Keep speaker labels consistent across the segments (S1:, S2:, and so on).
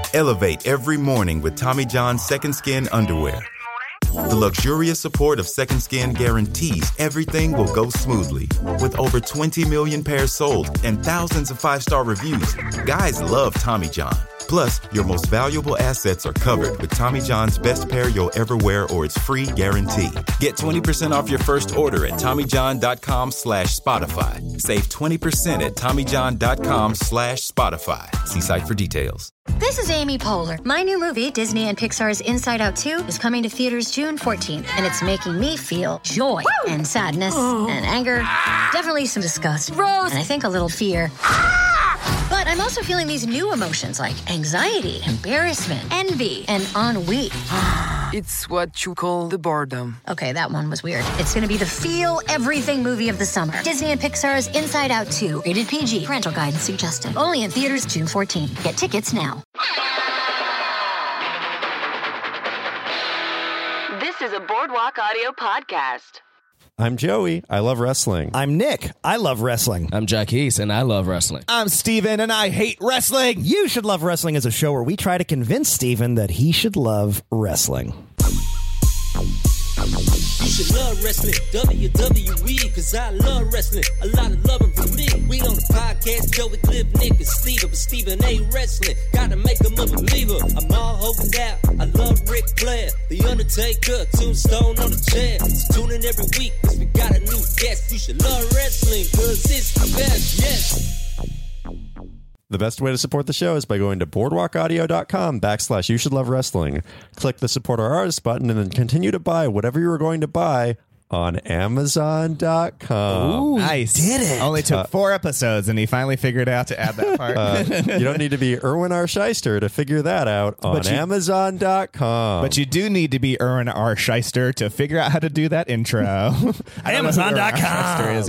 S1: Elevate every morning with Tommy John's Second Skin underwear. The luxurious support of Second Skin guarantees everything will go smoothly. With over 20 million pairs sold and thousands of 5-star reviews, guys love Tommy John. Plus, your most valuable assets are covered with Tommy John's best pair you'll ever wear or its free guarantee. Get 20% off your first order at TommyJohn.com/Spotify. Save 20% at TommyJohn.com/Spotify. See site for details.
S2: This is Amy Poehler. My new movie, Disney and Pixar's Inside Out 2, is coming to theaters June 14th, and it's making me feel joy and sadness and anger, definitely some disgust, and I think a little fear. But I'm also feeling these new emotions like anxiety, embarrassment, envy, and ennui.
S3: It's what you call the boredom.
S2: Okay, that one was weird. It's going to be the feel everything movie of the summer. Disney and Pixar's Inside Out 2, rated PG. Parental guidance suggested. Only in theaters June 14th. Get tickets now.
S4: This is a Boardwalk Audio podcast.
S5: I'm Joey. I love wrestling.
S6: I'm Nick. I love wrestling.
S7: I'm Jackie's, and I love wrestling.
S8: I'm Steven, and I hate wrestling.
S6: You Should Love Wrestling is a show where we try to convince Steven that he should love wrestling.
S9: You should love wrestling, WWE, cause I love wrestling. A lot of loving from me. We on the podcast, Joey, Cliff, Nick, and Steven. But Steven ain't wrestling, gotta make him a believer. I'm all hoping out, I love Ric Flair, The Undertaker, Tombstone on the chair. So tune in every week, cause we got a new guest. You should love wrestling, cause it's the best, yes.
S5: The best way to support the show is by going to boardwalkaudio.com/You Should Love Wrestling. Click the Support Our Artist button and then continue to buy whatever you were going to buy on Amazon.com.
S8: Ooh, nice.
S6: Did it.
S8: Only took 4 episodes, and he finally figured out to add that part.
S5: You don't need to be Erwin R. Shyster to figure that out on Amazon.com.
S8: But you do need to be Erwin R. Shyster to figure out how to do that intro.
S6: Amazon.com.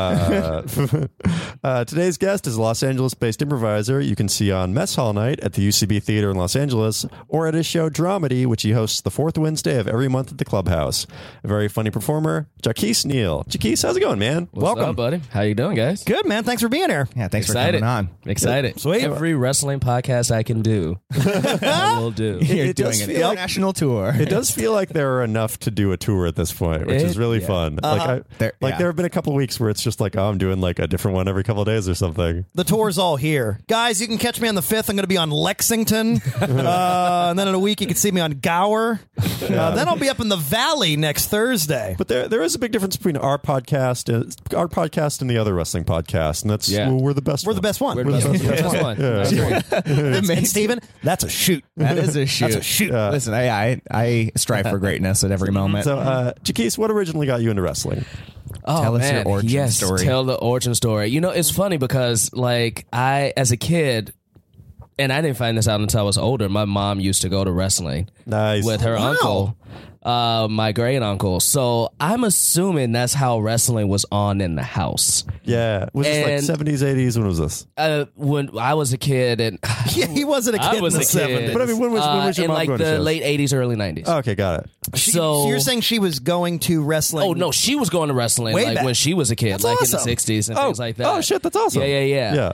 S5: Today's guest is a Los Angeles-based improviser you can see on Mess Hall Night at the UCB Theater in Los Angeles or at his show Dramedy, which he hosts the 4th Wednesday of every month at the Clubhouse. A very funny performer, Jaquise Neal. Jaquise, how's it going, man?
S7: What's
S6: Welcome.
S7: up, buddy? How you doing, guys?
S6: Good, man. Thanks for being here.
S8: Yeah, thanks
S7: Excited.
S8: for coming on.
S7: Excited.
S6: Sweet.
S7: Every wrestling podcast I can do, I will do.
S8: You're
S5: It
S8: doing
S5: does
S8: an
S5: feel-
S8: international tour.
S5: It does feel like there are enough to do a tour at this point, which is really fun. There have been a couple of weeks where it's just like, oh, I'm doing like a different one every couple of days or something.
S6: The tour's all here. Guys, you can catch me on the 5th. I'm going to be on Lexington. And then in a week, you can see me on Gower. Then I'll be up in the Valley next Thursday.
S5: But there is a big difference between our podcast and the other wrestling podcast, and that's we're the best.
S6: We're the best one.
S7: We're the best one. That's great.
S6: And Steven, that's a shoot.
S8: That is a shoot.
S6: That's a shoot.
S8: Listen, I strive for greatness at every moment.
S5: So, Jaquise, what originally got you into wrestling?
S7: Oh,
S8: Tell us
S7: man.
S8: your origin story.
S7: Tell the origin story. You know, it's funny because, like, as a kid, and I didn't find this out until I was older, my mom used to go to wrestling with her uncle, my great uncle. So I'm assuming that's how wrestling was on in the house.
S5: Yeah. Was this like 70s, 80s? When was this?
S7: When I was a kid. And
S6: Yeah, he wasn't a kid
S7: I was
S6: in the
S7: a kid.
S6: 70s.
S5: But I mean, when was your
S7: in
S5: mom
S7: like
S5: going to
S7: the
S5: shows?
S7: late 80s, early 90s.
S5: Okay, got it.
S6: So you're saying she was going to wrestling?
S7: Oh, no, she was going to wrestling
S6: Way
S7: like
S6: back.
S7: when she was a kid,
S6: That's
S7: like
S6: awesome.
S7: in the 60s and things like that.
S5: Oh, shit, that's awesome.
S7: Yeah.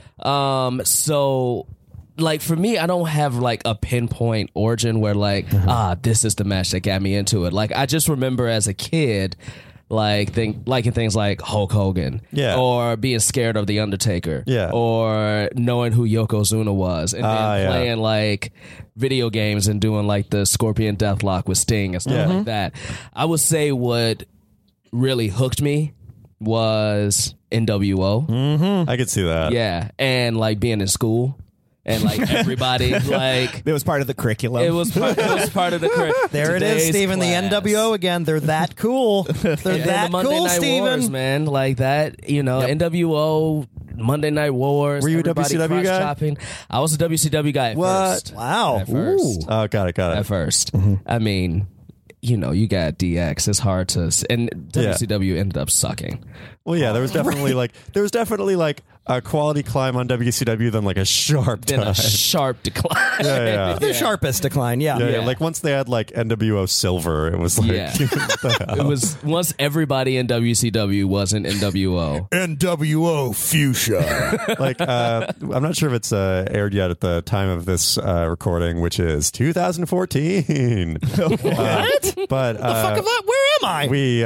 S7: So, like, for me, I don't have, like, a pinpoint origin where, like, this is the match that got me into it. Like, I just remember as a kid, liking things like Hulk Hogan.
S5: Yeah.
S7: Or being scared of The Undertaker.
S5: Yeah.
S7: Or knowing who Yokozuna was. And then playing, like, video games and doing, like, the Scorpion Deathlock with Sting and stuff like that. I would say what really hooked me was NWO.
S5: I could see that.
S7: Yeah, and like being in school and like everybody like
S8: It was part of the curriculum.
S7: it was part of the curriculum.
S6: There it is, Steven. The NWO again. They're that cool. They're that
S7: the Monday
S6: cool,
S7: Night
S6: Steven.
S7: Wars, man, like that. You know, NWO, Monday Night Wars.
S5: Were you a
S7: everybody
S5: WCW guy?
S7: cross-chopping. I was a WCW guy at first.
S6: Wow.
S7: At first.
S6: Ooh.
S5: Oh, got it.
S7: At first. I mean, you know, you got DX. It's hard to, and WCW ended up sucking.
S5: Well, yeah, there was definitely like quality climb on WCW than like a sharp
S7: Then
S5: dive.
S7: a sharp decline.
S5: Yeah.
S6: The sharpest decline, yeah.
S5: Yeah. Like once they had like NWO Silver, it was like
S7: It was once everybody in WCW wasn't NWO.
S6: NWO Fuchsia.
S5: like I'm not sure if it's aired yet at the time of this recording, which is 2014.
S6: What?
S5: But
S6: the fuck am I? Where am I?
S5: we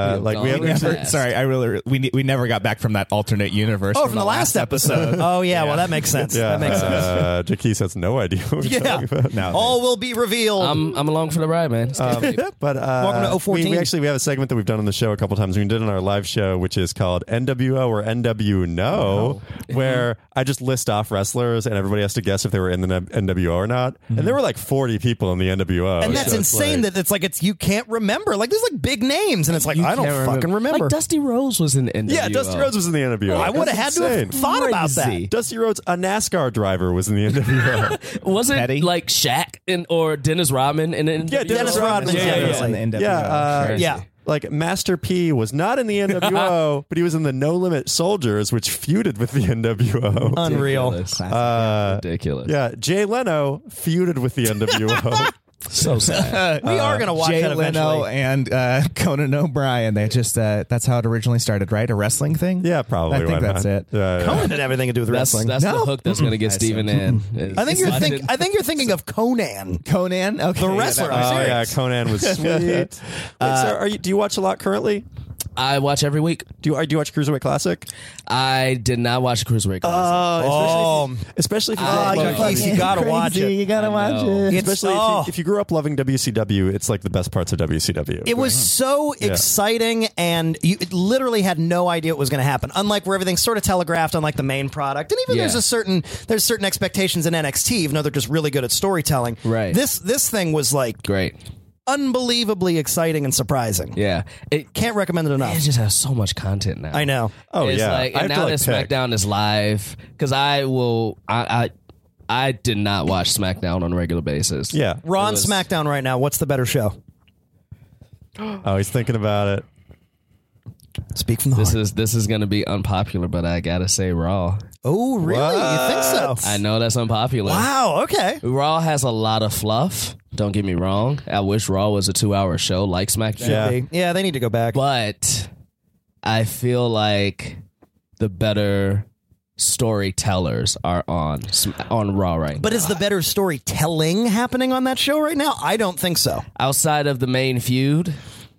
S8: we never got back from that alternate universe.
S6: From the last episode. Oh yeah, well that makes sense.
S5: Yeah,
S6: That makes sense.
S5: Jaquise has no idea what we're talking about.
S8: No.
S6: All will be revealed.
S7: I'm along for the ride, man.
S5: But
S6: Welcome to 014.
S5: we have a segment that we've done on the show a couple times. We did on our live show, which is called NWO or NW No, where I just list off wrestlers and everybody has to guess if they were in the NWO or not. And there were like 40 people in the NWO.
S6: and that's
S5: so it's
S6: insane
S5: like-
S6: that it's you can't remember. Like there's like big names, and it's like
S7: You
S6: I don't
S7: can't
S6: fucking remember.
S7: Like Dusty Rhodes was in the NWO.
S5: Yeah, Dusty Rhodes was in the NWO.
S6: I would have had to have thought about that.
S7: Crazy.
S5: Dusty Rhodes, a NASCAR driver, was in the NWO.
S7: Wasn't
S8: Petty?
S7: like Shaq or Dennis Rodman in the
S5: Yeah, Dennis Rodman.
S6: Yeah.
S8: in the NWO.
S5: Yeah,
S6: Yeah.
S5: like Master P was not in the NWO, but he was in the No Limit Soldiers, which feuded with the NWO.
S6: Unreal.
S7: Ridiculous.
S5: Yeah, Jay Leno feuded with the NWO.
S7: So sad.
S6: We are going to watch
S8: Jay
S6: that
S8: Leno
S6: eventually.
S8: and Conan O'Brien. They just that's how it originally started, right? A wrestling thing.
S5: Yeah, probably.
S8: I think
S5: why
S8: that's
S5: not?
S8: it.
S5: Yeah, yeah.
S6: Conan didn't have anything to do with
S7: That's
S6: wrestling.
S7: the
S8: No.
S7: hook that's going to get Steven in.
S6: I think you're thinking of Conan.
S8: Conan. Okay,
S6: The wrestler.
S8: yeah, that-
S5: Oh yeah,
S6: serious.
S5: Conan was sweet. Wait, so do you watch a lot currently?
S7: I watch every week.
S5: Do you watch Cruiserweight Classic?
S7: I did not watch Cruiserweight.
S5: Especially if you
S6: Oh,
S5: grew up loving-
S6: you gotta watch it.
S8: You gotta watch it.
S5: especially if you grew up loving WCW, it's like the best parts of WCW.
S6: It was so exciting, and you literally had no idea what was going to happen. Unlike where everything's sort of telegraphed on like the main product, and even
S7: Yeah.
S6: there's certain expectations in NXT, even though they're just really good at storytelling.
S7: Right.
S6: This thing was like
S7: Great.
S6: unbelievably exciting and surprising.
S7: Yeah. It
S6: Can't recommend it enough.
S7: just has so much content now.
S6: I know.
S5: Oh
S7: It's
S5: yeah,
S7: like,
S5: I
S7: and
S5: have
S7: now
S5: to,
S7: that
S5: like, pick.
S7: SmackDown is live, because I did not watch SmackDown on a regular basis.
S5: Yeah.
S6: Raw
S7: It
S6: and
S7: was-
S6: SmackDown right now. What's the better show?
S5: Oh, he's thinking about it.
S6: Speak from the heart.
S7: This is going to be unpopular, but I gotta say Raw.
S6: Oh, really? You think so?
S7: I know that's unpopular.
S6: Wow. Okay.
S7: Raw has a lot of fluff. Don't get me wrong. I wish Raw was a 2-hour show like SmackDown.
S5: Yeah.
S6: Yeah, they need to go back.
S7: But I feel like the better storytellers are on Raw right
S6: But
S7: now.
S6: is the better storytelling happening on that show right now? I don't think so.
S7: Outside of the main feud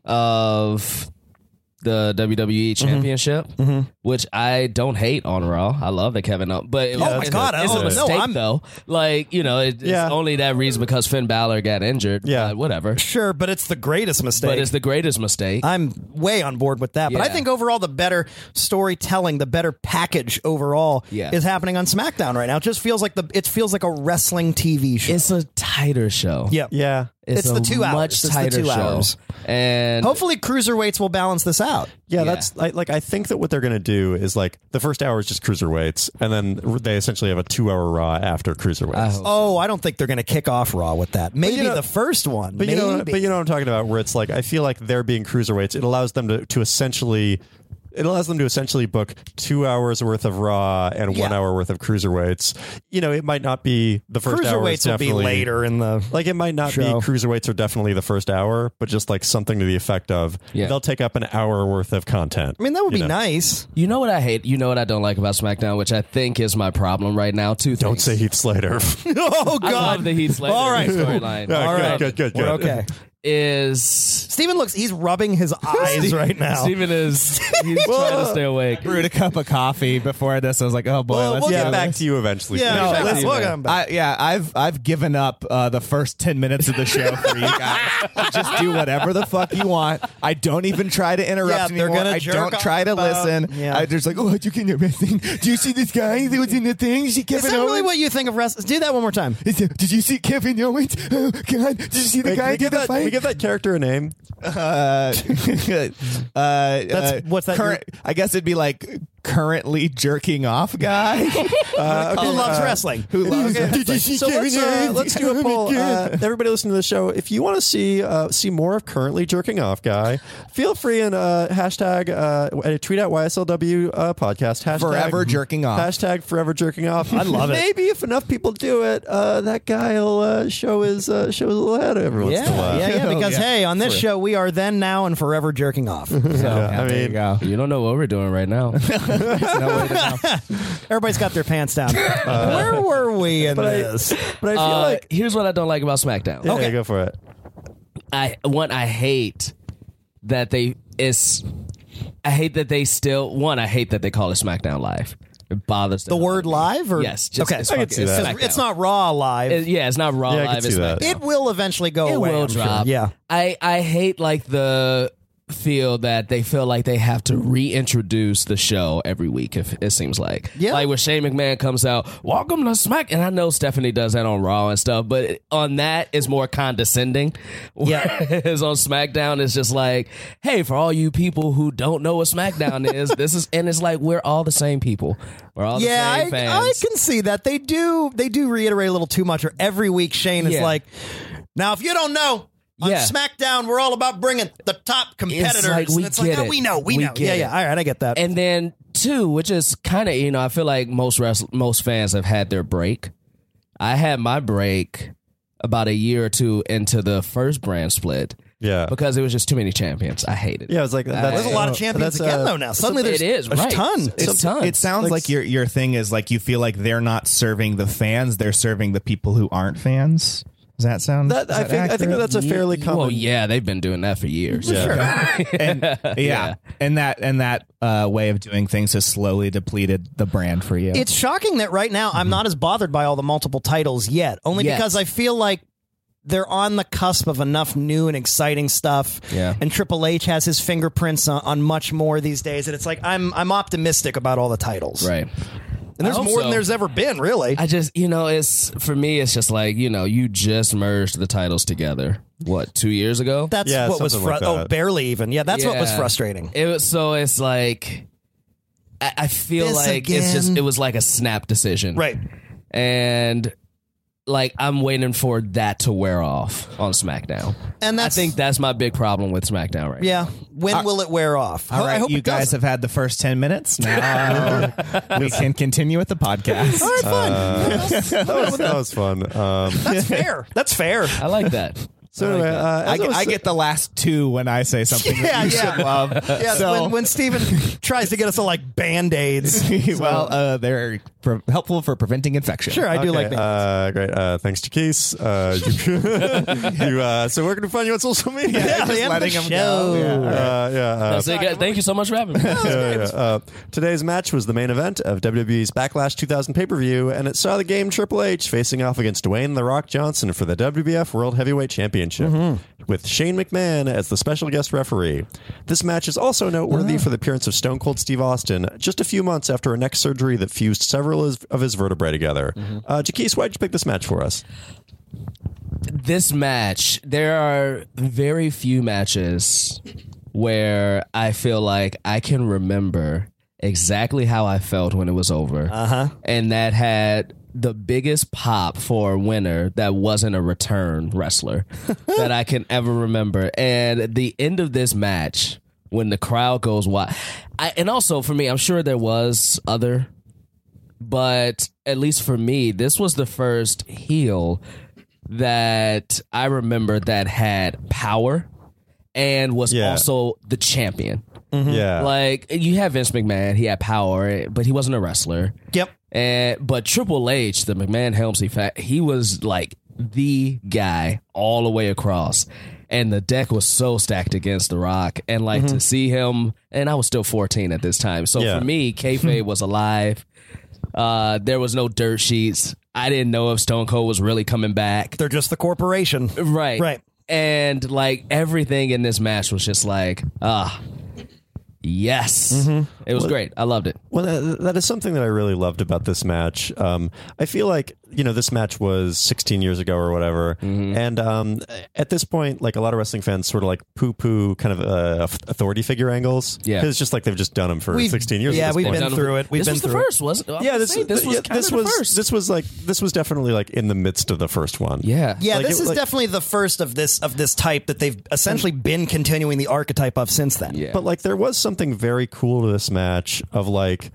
S7: of the WWE Championship, which I don't hate on Raw. I love that Kevin Owens, but
S6: Oh my God,
S7: it's a
S6: no,
S7: mistake
S6: I'm-
S7: though. Like, you know, it's
S5: Yeah.
S7: only that reason because Finn Balor got injured.
S5: Yeah.
S7: but whatever.
S6: Sure, but it's the greatest mistake.
S7: But it's the greatest mistake.
S6: I'm way on board with that. But I
S7: Yeah.
S6: think overall, the better storytelling, the better package overall
S7: Yeah.
S6: is happening on SmackDown right now. It just feels like it feels like a wrestling TV show.
S7: It's a tighter show.
S6: Yep.
S5: Yeah.
S7: It's
S6: the
S7: a
S6: 2 hours.
S7: much
S6: It's the
S7: tighter
S6: 2
S7: show.
S6: hours.
S7: And
S6: Hopefully, cruiserweights will balance this out.
S5: Yeah,
S7: Yeah.
S5: that's like I think that what they're going to do is like the first hour is just cruiserweights, and then they essentially have a 2-hour Raw after cruiserweights.
S7: I hope
S6: Oh, I don't think they're going to kick off Raw with that. Maybe
S5: you know-
S6: the first one.
S5: But you
S6: Maybe.
S5: know what I'm talking about, where it's like I feel like they're being cruiserweights. It allows them to essentially. It allows them to essentially book 2 hours worth of Raw and 1 hour worth of cruiserweights. You know, it might not be the first hour.
S6: Cruiserweights will be
S5: definitely-
S6: later in the.
S5: Like it might not
S6: show.
S5: be cruiserweights are definitely the first hour, but just like something to the effect of they'll take up an hour worth of content.
S6: I mean, that would
S5: you
S6: be
S5: know?
S6: nice.
S7: You know what I hate? You know what I don't like about SmackDown, which I think is my problem right now? Two things.
S5: Don't say Heath Slater.
S6: Oh,
S7: I
S6: God.
S7: love the Heath Slater
S6: All right.
S7: storyline.
S5: Yeah,
S6: All
S5: good,
S6: right.
S5: good.
S6: We're okay.
S7: Is
S6: Steven he's rubbing his eyes right now.
S7: Steven is he's trying to stay awake.
S8: Brewed a cup of coffee before this. I was like, oh boy,
S6: Well,
S8: let's
S6: we'll
S8: do
S6: get
S5: Get back
S8: this.
S5: to you eventually.
S6: Yeah,
S5: Steve.
S6: no,
S7: back to
S6: let's
S7: you,
S6: look
S7: man.
S6: at him back.
S8: I've given up the first 10 minutes of the show for you guys. Just do whatever the fuck you want. I don't even try to interrupt
S6: Yeah, they're
S8: anymore.
S6: gonna
S8: I
S6: jerk
S8: don't
S6: off
S8: try to
S6: about-
S8: listen.
S6: Yeah.
S8: I just like, oh, you can everything. Do you see this guy that was in the thing? See
S6: Is
S8: Kevin
S6: that really
S8: Owens?
S6: what you think of wrestling? Do that one more time.
S8: Did you see Kevin Owens? Oh God! Did you see the
S5: Hey,
S8: guy
S5: can
S8: get the
S5: we
S8: fight?
S5: give that character a name?
S6: What's that?
S8: Current, I guess it'd be like currently jerking off guy
S6: who loves wrestling.
S8: who loves wrestling.
S5: So let's do a poll. Everybody listen to the show. If you want to see more of currently jerking off guy, feel free and hashtag tweet at YSLW podcast. Hashtag
S8: Forever jerking off.
S5: Hashtag forever jerking off.
S6: I love it.
S5: Maybe if enough people do it, that guy will show his little head every once in a while.
S6: Yeah, because hey, on this show we are then, now, and forever jerking off. So,
S8: There you go.
S7: You don't know what we're doing right now.
S6: everybody's got their pants down. Where were we in this?
S5: But I feel like
S7: here's what I don't like about SmackDown.
S5: okay, go for it.
S7: I hate that they hate that they call it SmackDown Live. It bothers
S6: The word live? Or?
S7: Yes. Just,
S6: okay.
S7: it's
S5: I can see that.
S7: SmackDown.
S6: It's not Raw live.
S7: It's not Raw
S5: Yeah, I can
S7: Live.
S5: see
S7: It's
S5: that.
S7: SmackDown.
S6: It will eventually go
S7: It
S6: away.
S7: will
S6: I'm sure.
S7: drop.
S6: Yeah.
S7: I hate like the feel that they feel like they have to reintroduce the show every week. If it seems like, like when Shane McMahon comes out, welcome to Smack, and I know Stephanie does that on Raw and stuff, but on that is more condescending. Whereas on SmackDown, it's just like, hey, for all you people who don't know what SmackDown is, this is, and it's like we're all the same people. We're all the same fans.
S6: I can see that. They do reiterate a little too much. Or every week, Shane is like, now if you don't know. On SmackDown, we're all about bringing the top competitors.
S7: It's like,
S6: we know. Yeah. All right, I get that.
S7: And then two, which is kind of, I feel like most fans have had their break. I had my break about a year or two into the first brand split.
S5: Yeah,
S7: because it was just too many champions. I hate it.
S5: Yeah, it's like
S6: there's a lot of champions again though now. Suddenly there's tons.
S7: It's tons.
S8: It sounds like your thing is like you feel like they're not serving the fans; they're serving the people who aren't fans. Does that sound?
S5: I think that's a fairly common.
S7: Well, yeah, they've been doing that for years.
S5: Yeah.
S8: and that way of doing things has slowly depleted the brand for you.
S6: It's shocking that right now I'm not as bothered by all the multiple titles yet, only because I feel like they're on the cusp of enough new and exciting stuff.
S7: Yeah.
S6: And Triple H has his fingerprints on much more these days, and it's like I'm optimistic about all the titles.
S7: Right.
S6: And there's more than there's ever been, really.
S7: I just, it's for me, it's just like, you just merged the titles together. What, 2 years ago?
S6: That's what was barely even. Yeah, that's what was frustrating.
S7: It's like I feel
S6: This
S7: like
S6: again.
S7: it was like a snap decision.
S6: Right.
S7: And like I'm waiting for that to wear off on SmackDown.
S6: And
S7: I think that's my big problem with SmackDown right
S6: now. When will it wear off?
S8: All right,
S6: I hope
S8: you
S6: it
S8: guys
S6: doesn't.
S8: have had the first 10 minutes. Now we can continue with the podcast.
S6: All right, fun.
S5: That was fun.
S6: That's fair. That's fair.
S7: I like that.
S5: So anyway,
S8: I get the last two when I say something that you should love.
S6: Yeah,
S8: So,
S6: when Steven tries to get us to like Band-Aids.
S8: they're helpful for preventing infection.
S6: Sure, I do like Band-Aids.
S5: Great. Thanks to Keith. So where can we find you on social media?
S8: Just letting them go.
S7: That's it, guys. Thank you so much for having me.
S5: Today's match was the main event of WWE's Backlash 2000 pay-per-view, and it saw the game Triple H facing off against Dwayne "The Rock" Johnson for the WWF World Heavyweight Championship, with Shane McMahon as the special guest referee. This match is also noteworthy for the appearance of Stone Cold Steve Austin just a few months after a neck surgery that fused several of his vertebrae together. Jaquise, why'd you pick this match for us?
S7: This match, there are very few matches where I feel like I can remember exactly how I felt when it was over. And that had the biggest pop for a winner that wasn't a return wrestler that I can ever remember. And at the end of this match, when the crowd goes wild, and also for me, I'm sure there was other, but at least for me, this was the first heel that I remember that had power and was also the champion.
S5: Yeah.
S7: Like, you have Vince McMahon, he had power, but he wasn't a wrestler.
S6: Yep.
S7: But Triple H, the McMahon Helmsley fact, he was like the guy all the way across. And the deck was so stacked against The Rock. And like to see him, and I was still 14 at this time. So for me, kayfabe was alive. There was no dirt sheets. I didn't know if Stone Cold was really coming back.
S6: They're just the corporation.
S7: Right. And like everything in this match was just like, yes. It was great. I loved it.
S5: Well, that is something that I really loved about this match. I feel like this match was 16 years ago or whatever. And at this point, like a lot of wrestling fans sort of like poo-poo kind of authority figure angles.
S7: Yeah.
S5: Because it's just like they've just done them for 16 years.
S6: Yeah,
S5: at this
S6: we've
S5: point.
S6: been through it. We've
S7: This
S6: been
S7: was the
S6: through
S7: first, wasn't it?
S5: Yeah, this
S7: was kind of the first.
S5: This was definitely like in the midst of the first one.
S7: Yeah.
S6: Yeah,
S5: Like,
S6: this is definitely the first of this type that they've essentially been continuing the archetype of since then.
S7: Yeah.
S5: But like there was something very cool to this match of like,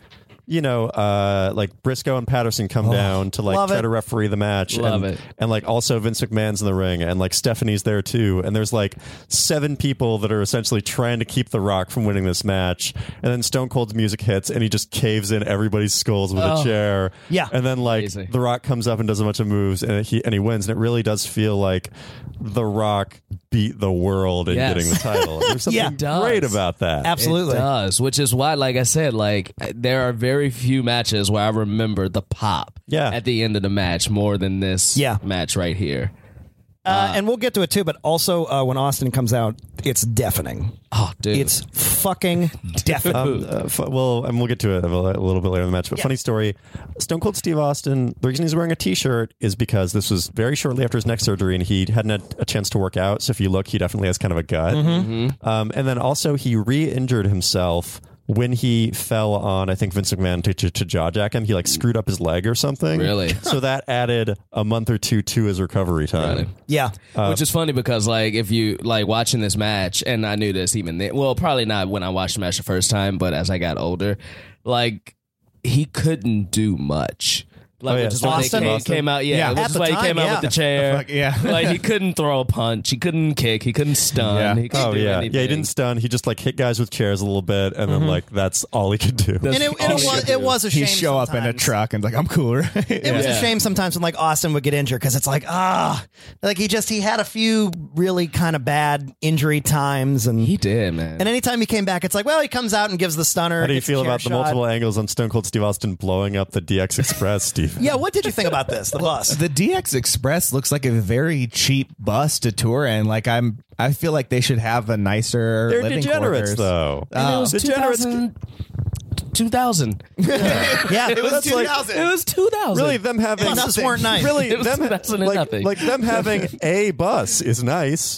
S5: like Briscoe and Patterson come down to like
S6: love
S5: try
S6: it.
S5: to referee the match.
S7: Love it.
S5: And like also Vince McMahon's in the ring and like Stephanie's there too. And there's like 7 people that are essentially trying to keep The Rock from winning this match. And then Stone Cold's music hits and he just caves in everybody's skulls with a chair.
S6: Yeah.
S5: And then like
S7: Amazing.
S5: The Rock comes up and does a bunch of moves and he wins. And it really does feel like The Rock beat the world in
S7: Yes.
S5: getting the title. There's something
S6: Yeah.
S7: It does.
S5: great about that.
S6: Absolutely.
S7: It does, which is why, like I said, like there are very few matches where I remember the pop at the end of the match more than this match right here.
S6: And we'll get to it too, but also when Austin comes out, it's deafening.
S7: Oh, dude.
S6: It's fucking deafening.
S5: And we'll get to it a little bit later in the match. But funny story, Stone Cold Steve Austin, the reason he's wearing a T-shirt is because this was very shortly after his neck surgery and he hadn't had a chance to work out. So if you look, he definitely has kind of a gut. And then also he re-injured himself when he fell on, I think, Vince McMahon to jaw jack him. He like screwed up his leg or something.
S7: Really?
S5: So that added a month or two to his recovery time.
S7: Got it.
S6: Yeah.
S7: Which is funny because, like, if you like watching this match, and I knew this even then, well, probably not when I watched the match the first time, but as I got older, like, he couldn't do much. Like, which is when they came out, which is why he came out with the chair. Like, he couldn't throw a punch, he couldn't kick, he couldn't stun. He couldn't do anything.
S5: Yeah, he didn't stun. He just like hit guys with chairs a little bit, and then like that's all he could do.
S6: And it was a shame.
S8: He'd show up in a truck and like, I'm cooler.
S6: It was a shame sometimes when like Austin would get injured because it's like like he had a few really kind of bad injury times, and
S7: he did, man.
S6: And anytime he came back, it's like, well, he comes out and gives the stunner.
S5: How do you feel about the multiple angles on Stone Cold Steve Austin blowing up the DX Express, Steve?
S6: Yeah, what did you think about this? The bus.
S8: The DX Express looks like a very cheap bus to tour in. Like I feel like they should have a nicer
S5: They're
S8: living
S5: degenerates,
S8: quarters.
S5: though.
S7: And it was
S5: degenerates.
S7: 2000.
S6: Yeah,
S8: It was 2000.
S7: It was 2000.
S5: Really, them having
S6: Buses weren't nice.
S5: Really,
S7: It was
S5: them
S7: 2000 and nothing.
S5: like them having a bus is nice.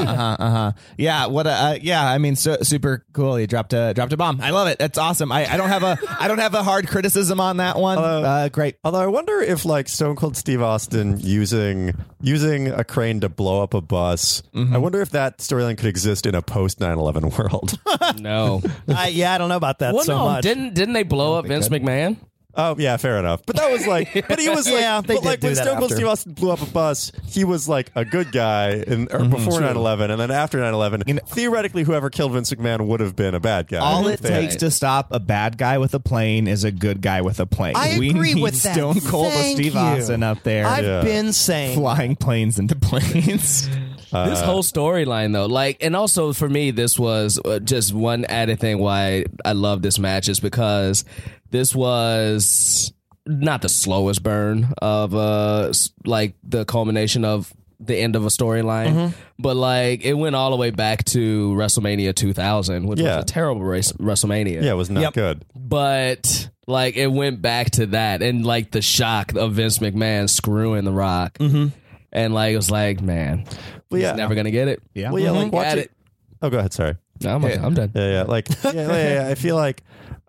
S8: Yeah. What? Yeah. I mean, super cool. He dropped a bomb. I love it. That's awesome. I don't have a hard criticism on that one. Great.
S5: Although I wonder if like Stone Cold Steve Austin using a crane to blow up a bus, I wonder if that storyline could exist in a post 9/11 world.
S7: No.
S6: I don't know about that so much.
S7: Didn't they blow up Vince McMahon?
S5: Oh yeah, fair enough. But that was like, but he was like,
S6: Yeah, they
S5: but
S6: did
S5: like
S6: do
S5: when
S6: that
S5: Stone Cold
S6: after.
S5: Steve Austin blew up a bus, he was like a good guy before 9/11, and then after 9/11, theoretically, whoever killed Vince McMahon would have been a bad guy.
S8: All it takes to stop a bad guy with a plane is a good guy with a plane.
S6: I
S8: we
S6: agree
S8: need
S6: with that.
S8: Stone Cold
S6: Thank
S8: Steve
S6: you.
S8: Austin up there.
S6: I've been saying
S8: flying planes into planes.
S7: This whole storyline, though, like, and also for me, this was just one added thing why I love this match is because this was not the slowest burn of like the culmination of the end of a storyline, but like it went all the way back to WrestleMania 2000, which was a terrible WrestleMania.
S5: Yeah, it was not good.
S7: But like it went back to that and like the shock of Vince McMahon screwing The Rock. And like it was like, man, he's never gonna get it.
S8: Yeah.
S5: Well, yeah, like watch
S7: Got
S5: it. Oh, go ahead. Sorry.
S7: No, I'm done.
S5: Yeah. Like, yeah. I feel like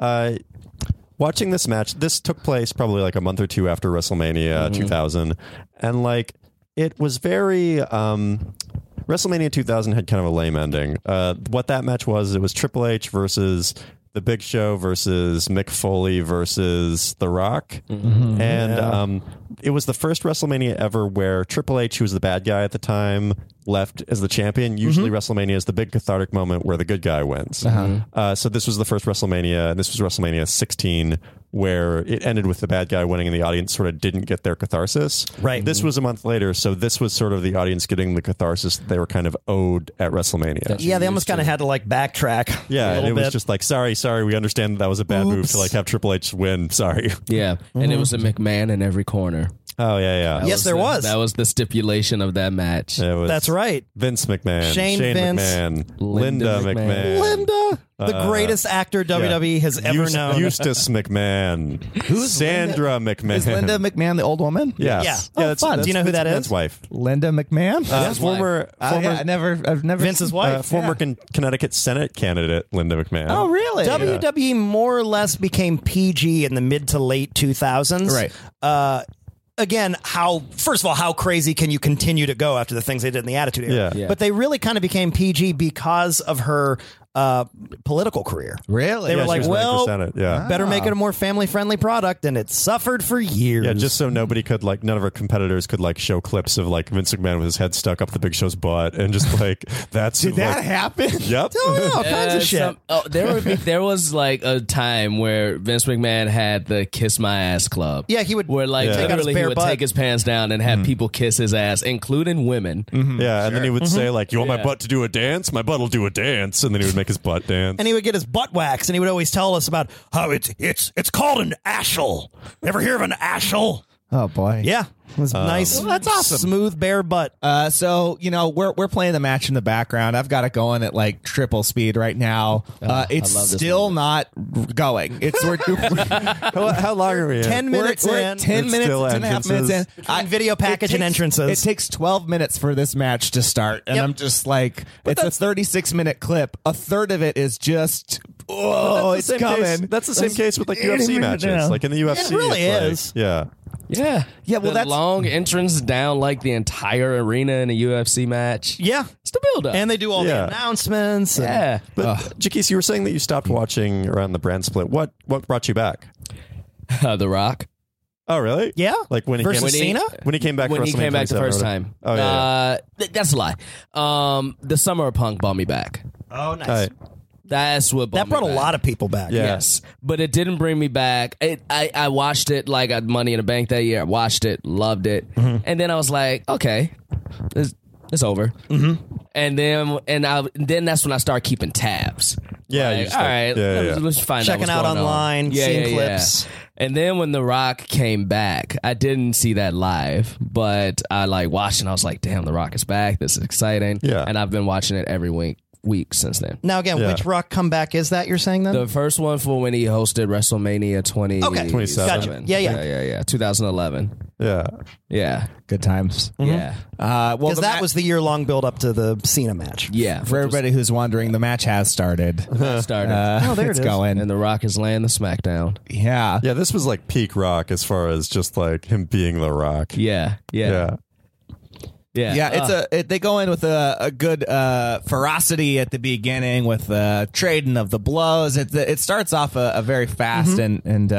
S5: watching this match. This took place probably like a month or two after WrestleMania 2000, and like it was very. WrestleMania 2000 had kind of a lame ending. What that match was, it was Triple H versus The Big Show versus Mick Foley versus The Rock. And it was the first WrestleMania ever where Triple H, who was the bad guy at the time, left as the champion. Usually WrestleMania is the big cathartic moment where the good guy wins. So this was the first WrestleMania, and this was WrestleMania 16, where it ended with the bad guy winning and the audience sort of didn't get their catharsis.
S6: Right.
S5: This was a month later, so this was sort of the audience getting the catharsis that they were kind of owed at WrestleMania.
S6: Yeah, they almost kind of had to like backtrack.
S5: Yeah,
S6: a
S5: and it
S6: little
S5: was
S6: bit.
S5: just like, sorry, we understand that was a bad move to like have Triple H win. Sorry.
S7: Yeah, and it was a McMahon in every corner.
S5: Oh, yeah.
S6: Yes, there was.
S7: That was the stipulation of that match.
S5: It was
S6: That's right.
S5: Vince McMahon,
S6: Shane Vince,
S5: McMahon, Linda McMahon.
S6: Linda, the greatest actor WWE has ever known.
S5: Eustace McMahon.
S8: Who's
S5: Sandra McMahon?
S8: Is Linda McMahon the old woman?
S5: Yes.
S6: Yeah.
S5: That's
S8: fun.
S6: Do you know who that
S5: Vince
S6: is?
S5: McMahon's wife.
S8: Linda McMahon?
S5: Former
S8: I've never
S6: Vince's wife.
S5: former Connecticut Senate candidate Linda McMahon.
S8: Oh, really?
S6: WWE more or less became PG in the mid to late 2000s.
S8: Right.
S6: Again, first of all, how crazy can you continue to go after the things they did in the Attitude Era?
S5: Yeah.
S6: But they really kind of became PG because of her political career.
S8: Really?
S6: They were
S5: she
S6: like,
S5: was running for
S6: well,
S5: Senate. Yeah.
S6: better make it a more family-friendly product, and it suffered for years.
S5: Yeah, just so nobody could none of our competitors could show clips of Vince McMahon with his head stuck up the Big Show's butt and just that's
S8: Did that happen?
S5: Yep.
S6: all kinds of shit.
S7: There was a time where Vince McMahon had the Kiss My Ass Club.
S6: Yeah, he would
S7: where
S6: take out his
S7: literally he
S6: bare
S7: would
S6: butt.
S7: take his pants down and have people kiss his ass, including women.
S5: Yeah, and then he would say you want my butt to do a dance? My butt will do a dance, and then he would make his butt dance.
S6: And he would get his butt waxed, and he would always tell us about how it's called an ashel. Ever hear of an ashel?
S8: Oh, boy.
S6: Yeah, it was nice.
S8: Well, that's awesome.
S6: Smooth bare butt.
S8: So we're playing the match in the background. I've got it going at triple speed right now. It's still not going.
S5: How long are we in?
S6: 10 minutes
S8: we're
S6: in.
S8: 10
S5: It's
S8: minutes,
S5: still
S8: 10.5 minutes in.
S6: Between video package and entrances.
S8: It takes 12 minutes for this match to start, and I'm just it's a 36-minute clip. A third of it is just it's coming.
S5: That's the same case with UFC matches. In the UFC,
S6: It really
S5: it's
S6: is.
S5: Yeah.
S7: Yeah.
S8: Yeah, well,
S7: the
S8: that's-
S7: long entrance down the entire arena in a UFC match.
S6: Yeah.
S7: It's the build up.
S6: And they do all the announcements. and-
S7: yeah.
S5: But Jaquise, you were saying that you stopped watching around the brand split. What brought you back?
S7: The Rock.
S5: Oh, really?
S6: Yeah.
S5: When he
S6: Versus
S5: came,
S6: Cena?
S5: When he came back
S7: When
S5: for
S7: he came back the
S5: WrestleMania
S7: first
S5: 27,
S7: time.
S5: Oh, yeah.
S7: That's a lie. The Summer of Punk brought me back.
S6: Oh, nice.
S5: All right.
S7: That's what
S6: That brought a lot of people back.
S5: Yeah.
S7: Yes, but it didn't bring me back. I watched it at Money in the Bank that year. I watched it, loved it, and then I was like, okay, it's over. And then that's when I started keeping tabs.
S5: Yeah, you
S7: Like,
S5: start-
S7: all right,
S5: yeah.
S7: let's find
S6: Checking
S7: out what's
S6: out
S7: going on.
S6: online, seeing clips.
S7: And then when The Rock came back, I didn't see that live, but I watched it and I was like, damn, The Rock is back. This is exciting.
S5: Yeah.
S7: And I've been watching it every week since then.
S6: Now, again,
S5: Yeah.
S6: which Rock comeback is that you're saying then?
S7: The first one for when he hosted WrestleMania
S5: 27.
S6: Gotcha. Yeah.
S7: 2011.
S5: Yeah.
S7: Yeah.
S8: Good times.
S7: Yeah.
S8: Well,
S6: Because that was the year-long build-up to the Cena match.
S7: Yeah.
S8: for everybody who's wondering, the match has started.
S7: Started.
S6: there
S8: It's
S6: it is.
S8: going.
S7: And The Rock is laying the smackdown.
S8: Yeah.
S5: Yeah, this was peak Rock as far as just him being The Rock.
S7: Yeah. Yeah.
S5: Yeah.
S8: Yeah, they go in with a good ferocity at the beginning with trading of the blows. It starts off a very fast and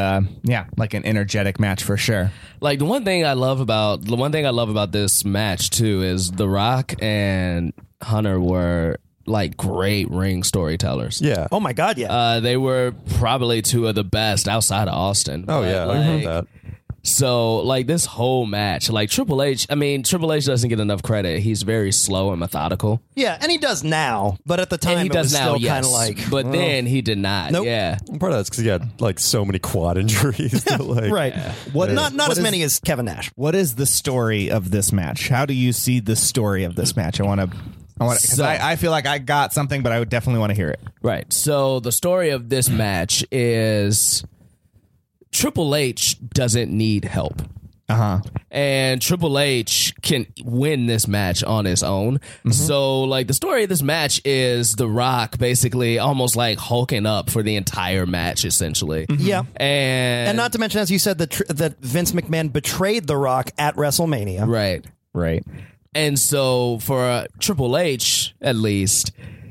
S8: an energetic match for sure.
S7: The one thing I love about this match too is The Rock and Hunter were great ring storytellers.
S5: Yeah.
S6: Oh, my God, yeah.
S7: They were probably two of the best outside of Austin.
S5: Oh,
S7: But,
S5: yeah. I heard that.
S7: So, this whole match, Triple H, Triple H doesn't get enough credit. He's very slow and methodical.
S6: Yeah, and he does now, but at the time
S7: And he
S6: it
S7: does
S6: was
S7: now,
S6: still kind
S7: yes.
S6: of
S7: But then he did not.
S6: Nope.
S7: Yeah.
S5: Part of that's because he had so many quad injuries. that,
S6: right. Not
S8: what
S6: as
S8: is-
S6: many as Kevin Nash.
S8: What is the story of this match? How do you see the story of this match? Because I feel like I got something, but I would definitely want to hear it.
S7: Right. So, the story of this match is Triple H doesn't need help. And Triple H can win this match on his own. So, the story of this match is The Rock basically almost hulking up for the entire match, essentially.
S6: Yeah.
S7: And
S6: not to mention, as you said, that Vince McMahon betrayed The Rock at WrestleMania.
S7: right.
S8: Right.
S7: And so, for Triple H, at least,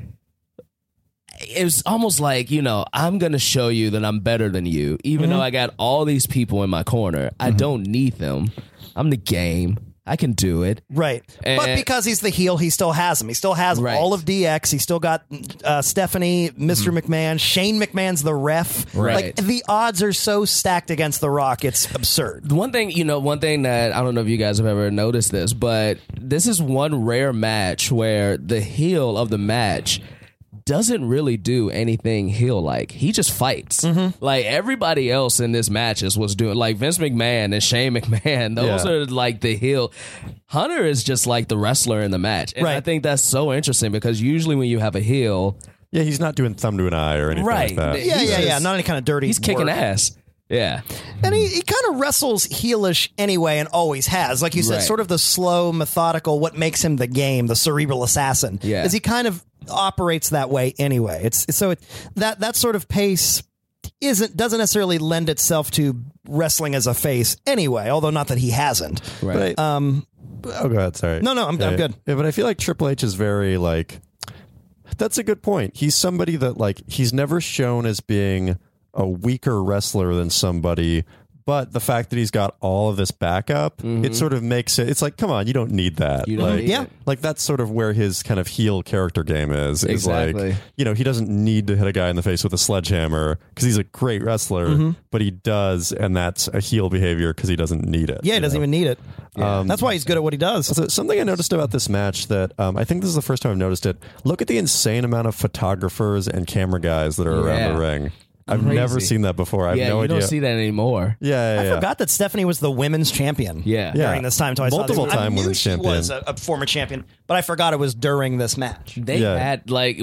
S7: it was almost I'm going to show you that I'm better than you. Even though I got all these people in my corner, I don't need them. I'm the game. I can do it.
S6: Right. But
S7: And-
S6: because he's the heel, he still has him. He still has
S7: Right.
S6: all of DX. He still got Stephanie, Mr. McMahon. Shane McMahon's the ref.
S7: Right.
S6: The odds are so stacked against The Rock, it's absurd.
S7: One thing that I don't know if you guys have ever noticed this, but this is one rare match where the heel of the match doesn't really do anything heel like. He just fights. Like everybody else in this matches was doing, like Vince McMahon and Shane McMahon. Those are like the heel. Hunter is just like the wrestler in the match, and I think that's so interesting because usually when you have a heel,
S5: he's not doing thumb to an eye or anything like that.
S6: Yeah, not any kind of dirty.
S7: He's kicking
S6: work.
S7: ass. Yeah.
S6: And he kind of wrestles heelish anyway and always has. Like you said, sort of the slow, methodical, what makes him the game, the cerebral assassin.
S7: Yeah.
S6: Is he kind of operates that way anyway. That sort of pace doesn't necessarily lend itself to wrestling as a face anyway, although not that he hasn't.
S7: Right.
S5: Go ahead, sorry.
S6: No, I'm good.
S5: Yeah, but I feel like Triple H is very like, that's a good point. He's somebody that like, he's never shown as being a weaker wrestler than somebody, but the fact that he's got all of this backup, it sort of makes it, it's like, come on, you don't need that. Like that's sort of where his kind of heel character game is
S7: Exactly.
S5: like, you know, he doesn't need to hit a guy in the face with a sledgehammer because he's a great wrestler, but he does, and that's a heel behavior because he doesn't need it.
S6: Yeah, he doesn't even need it. That's why he's good at what he does.
S5: So something I noticed about this match that I think this is the first time I've noticed it. Look at the insane amount of photographers and camera guys that are around the ring. I've never seen that before. I have no idea.
S7: You don't see that anymore.
S6: I forgot that Stephanie was the women's champion. During this time,
S5: multiple time women's champion.
S6: She was a former champion, but I forgot it was during this match.
S7: They had like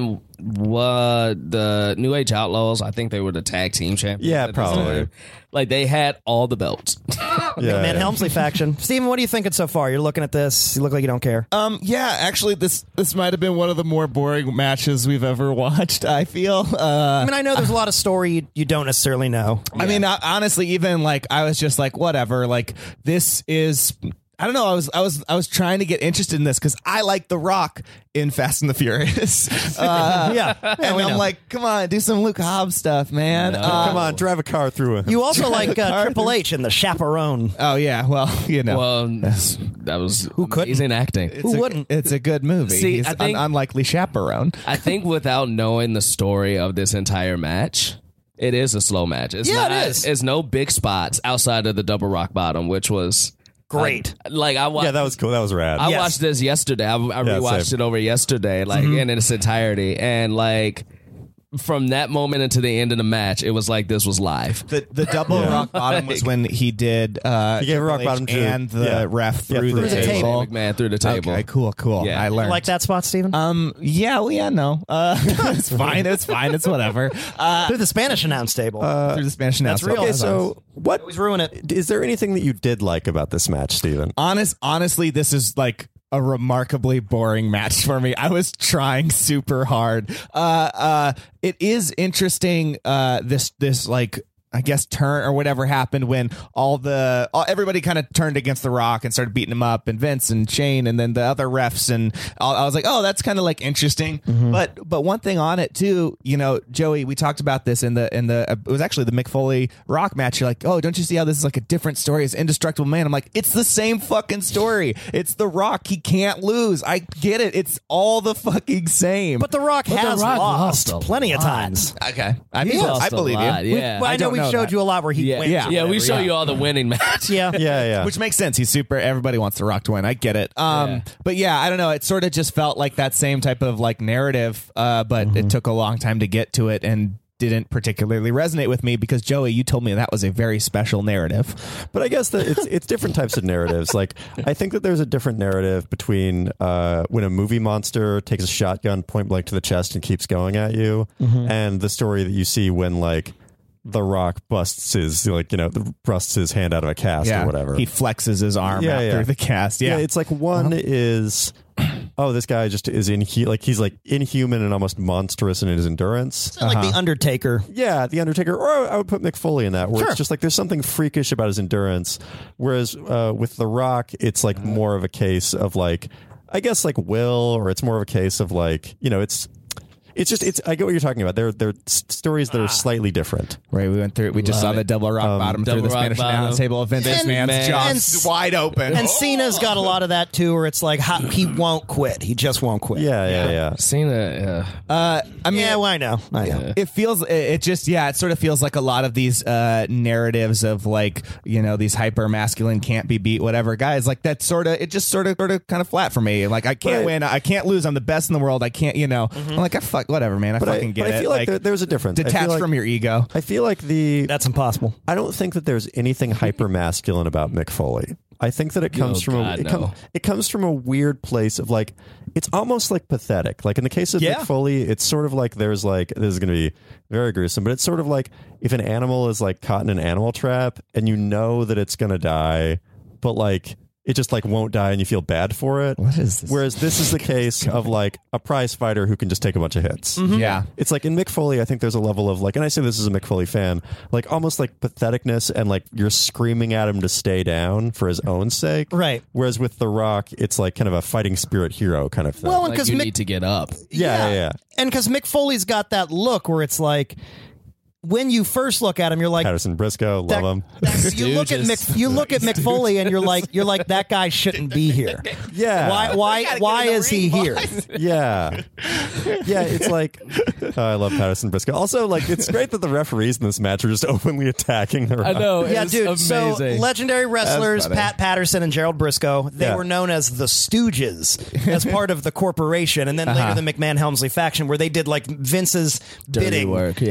S7: the New Age Outlaws. I think they were the tag team champions.
S5: Yeah, probably.
S7: Like they had all the belts.
S6: Man Helmsley faction. Steven, what are you thinking so far? You're looking at this. You look like you don't care.
S8: Yeah, actually, this might have been one of the more boring matches we've ever watched. I feel.
S6: I mean, I know there's a lot of story you don't necessarily know.
S8: I mean, honestly, even like I was just like, whatever. Like this is. I don't know. I was trying to get interested in this because I like The Rock in Fast and the Furious. And I'm like, come on, do some Luke Hobbs stuff, man.
S5: Come on, drive a car through it.
S6: You also like Triple H and The Chaperone.
S8: Oh yeah, well, you know,
S7: that was
S6: who couldn't?
S7: He's in acting.
S6: Who wouldn't?
S8: It's a good movie.
S7: See,
S8: He's
S7: I think,
S8: an unlikely chaperone.
S7: I think without knowing the story of this entire match, it is a slow match. It is. It's no big spots outside of the double rock bottom, which was
S6: great.
S7: Like I watched.
S5: Yeah, that was cool. That was rad.
S7: I watched this yesterday. I rewatched it over yesterday, like in its entirety, and like from that moment into the end of the match, it was like this was live.
S8: The double rock bottom was when he did.
S5: He gave a rock bottom to
S8: and the ref through the table.
S7: McMahon through the table.
S8: Okay, cool.
S7: Yeah.
S8: I learned.
S6: You like that spot, Steven?
S8: No. It's fine. It's whatever.
S6: Through the Spanish announce table.
S8: Through the Spanish announce table.
S5: Okay, so what?
S6: Always ruin it.
S5: Is there anything that you did like about this match, Steven?
S8: Honestly, this is like a remarkably boring match for me. I was trying super hard. It is interesting. This like, I guess, turn or whatever happened when everybody kind of turned against The Rock and started beating him up, and Vince and Shane and then the other refs, and I was like, oh, that's kind of like interesting. But one thing on it too, you know, Joey, we talked about this in the it was actually the Mick Foley Rock match. You're like, oh, don't you see how this is like a different story? It's Indestructible Man. I'm like, it's the same fucking story. It's The Rock. He can't lose. I get it. It's all the fucking same.
S6: But The Rock has lost plenty of times.
S8: Okay, I believe you.
S7: Yeah,
S6: I know we showed you a lot where he wins.
S7: Yeah, we show you all the winning match.
S6: Yeah.
S8: Which makes sense. He's super. Everybody wants The Rock to win. I get it. But yeah, I don't know. It sort of just felt like that same type of like narrative, but it took a long time to get to it and didn't particularly resonate with me because Joey, you told me that was a very special narrative.
S5: But I guess that it's different types of narratives. Like I think that there's a different narrative between when a movie monster takes a shotgun point blank to the chest and keeps going at you, and the story that you see when like The Rock busts his hand out of a cast or whatever.
S8: He flexes his arm out through the cast. Yeah,
S5: it's like one is, oh, this guy just is he's like inhuman and almost monstrous in his endurance.
S6: Like The Undertaker.
S5: Yeah, The Undertaker. Or I would put Mick Foley in that, where it's just like there's something freakish about his endurance. Whereas with The Rock, it's like more of a case of like, I guess like will, or it's more of a case of like, you know, it's I get what you're talking about. They're stories that are slightly different.
S8: Right, we just saw the double rock bottom through the Spanish announce table of Vince McMahon's jaws wide open.
S6: And Cena's got a lot of that too, where it's like he won't quit. He just won't quit.
S5: Yeah.
S7: Cena,
S6: I mean, I know.
S8: It sort of feels like a lot of these narratives of like, you know, these hyper masculine can't be beat, whatever guys, like that sort of kind of flat for me. Like I can't win, I can't lose, I'm the best in the world, I can't, you know. I'm like, fuck, whatever, man. I fucking get
S5: but
S8: it.
S5: I feel like there's a difference.
S8: Detached from your ego.
S5: I feel like
S6: that's impossible.
S5: I don't think that there's anything hyper masculine about Mick Foley. I think that it comes it comes from a weird place of like, it's almost like pathetic. Like in the case of Mick Foley, it's sort of like there's like, this is going to be very gruesome, but it's sort of like if an animal is like caught in an animal trap and you know that it's going to die, but like it just like won't die and you feel bad for it.
S8: What is this?
S5: Whereas this is the case of like a prize fighter who can just take a bunch of hits.
S8: Mm-hmm. Yeah.
S5: It's like in Mick Foley, I think there's a level of like, and I say this as a Mick Foley fan, like almost like patheticness and like you're screaming at him to stay down for his own sake.
S6: Right.
S5: Whereas with The Rock, it's like kind of a fighting spirit hero kind of thing.
S6: Well, and
S7: Like
S6: because
S7: you need to get up.
S5: Yeah.
S6: And because Mick Foley's got that look where it's like, when you first look at him, you're like
S5: Patterson Briscoe, love him.
S6: You look at Mick Foley and you're like that guy shouldn't be here.
S5: Yeah.
S6: Why is he here?
S5: Yeah. It's like I love Patterson Briscoe. Also, like it's great that the referees in this match are just openly attacking The Rock.
S7: I know.
S6: Yeah,
S7: it's
S6: dude.
S7: amazing.
S6: So legendary wrestlers Pat Patterson and Gerald Briscoe, they were known as the Stooges as part of the corporation, and then later the McMahon Helmsley faction, where they did like Vince's
S7: Dirty
S6: bidding
S7: work,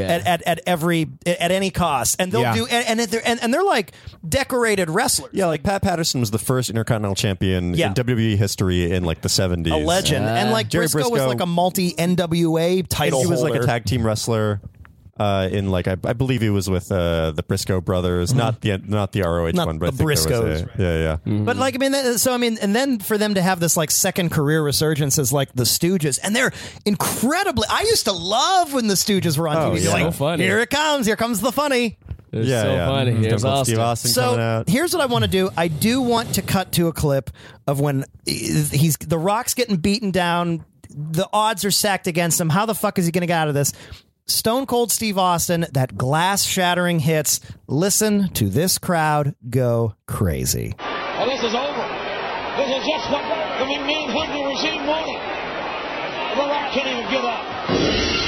S6: at any cost, and they'll do and they're like decorated wrestlers.
S5: Yeah, like Pat Patterson was the first Intercontinental Champion in WWE history in like the 70s.
S6: A legend, and like
S5: Jerry
S6: Briscoe was like a multi NWA title.
S5: He was
S6: holder.
S5: like a tag team wrestler. In like I believe he was with the Briscoe brothers, not the ROH
S6: Not
S5: one, but
S6: the
S5: I think there was
S6: Briscoes.
S5: yeah.
S6: But like, I mean, and then for them to have this like second career resurgence as like the Stooges, and they're incredibly. I used to love when the Stooges were on TV. You're
S7: so
S6: like,
S7: funny.
S6: here comes the funny.
S7: It's so funny. Here's
S5: Stone Cold Steve
S7: Austin.
S5: Austin coming
S6: So
S5: out.
S6: here's what I want to do. I do want to cut to a clip of when the Rock's getting beaten down. The odds are stacked against him. How the fuck is he going to get out of this? Stone Cold Steve Austin, that glass-shattering hits. Listen to this crowd go crazy.
S10: Well, this is over. This is just what the McMahon Henry regime wanted. The Rock can't even give up.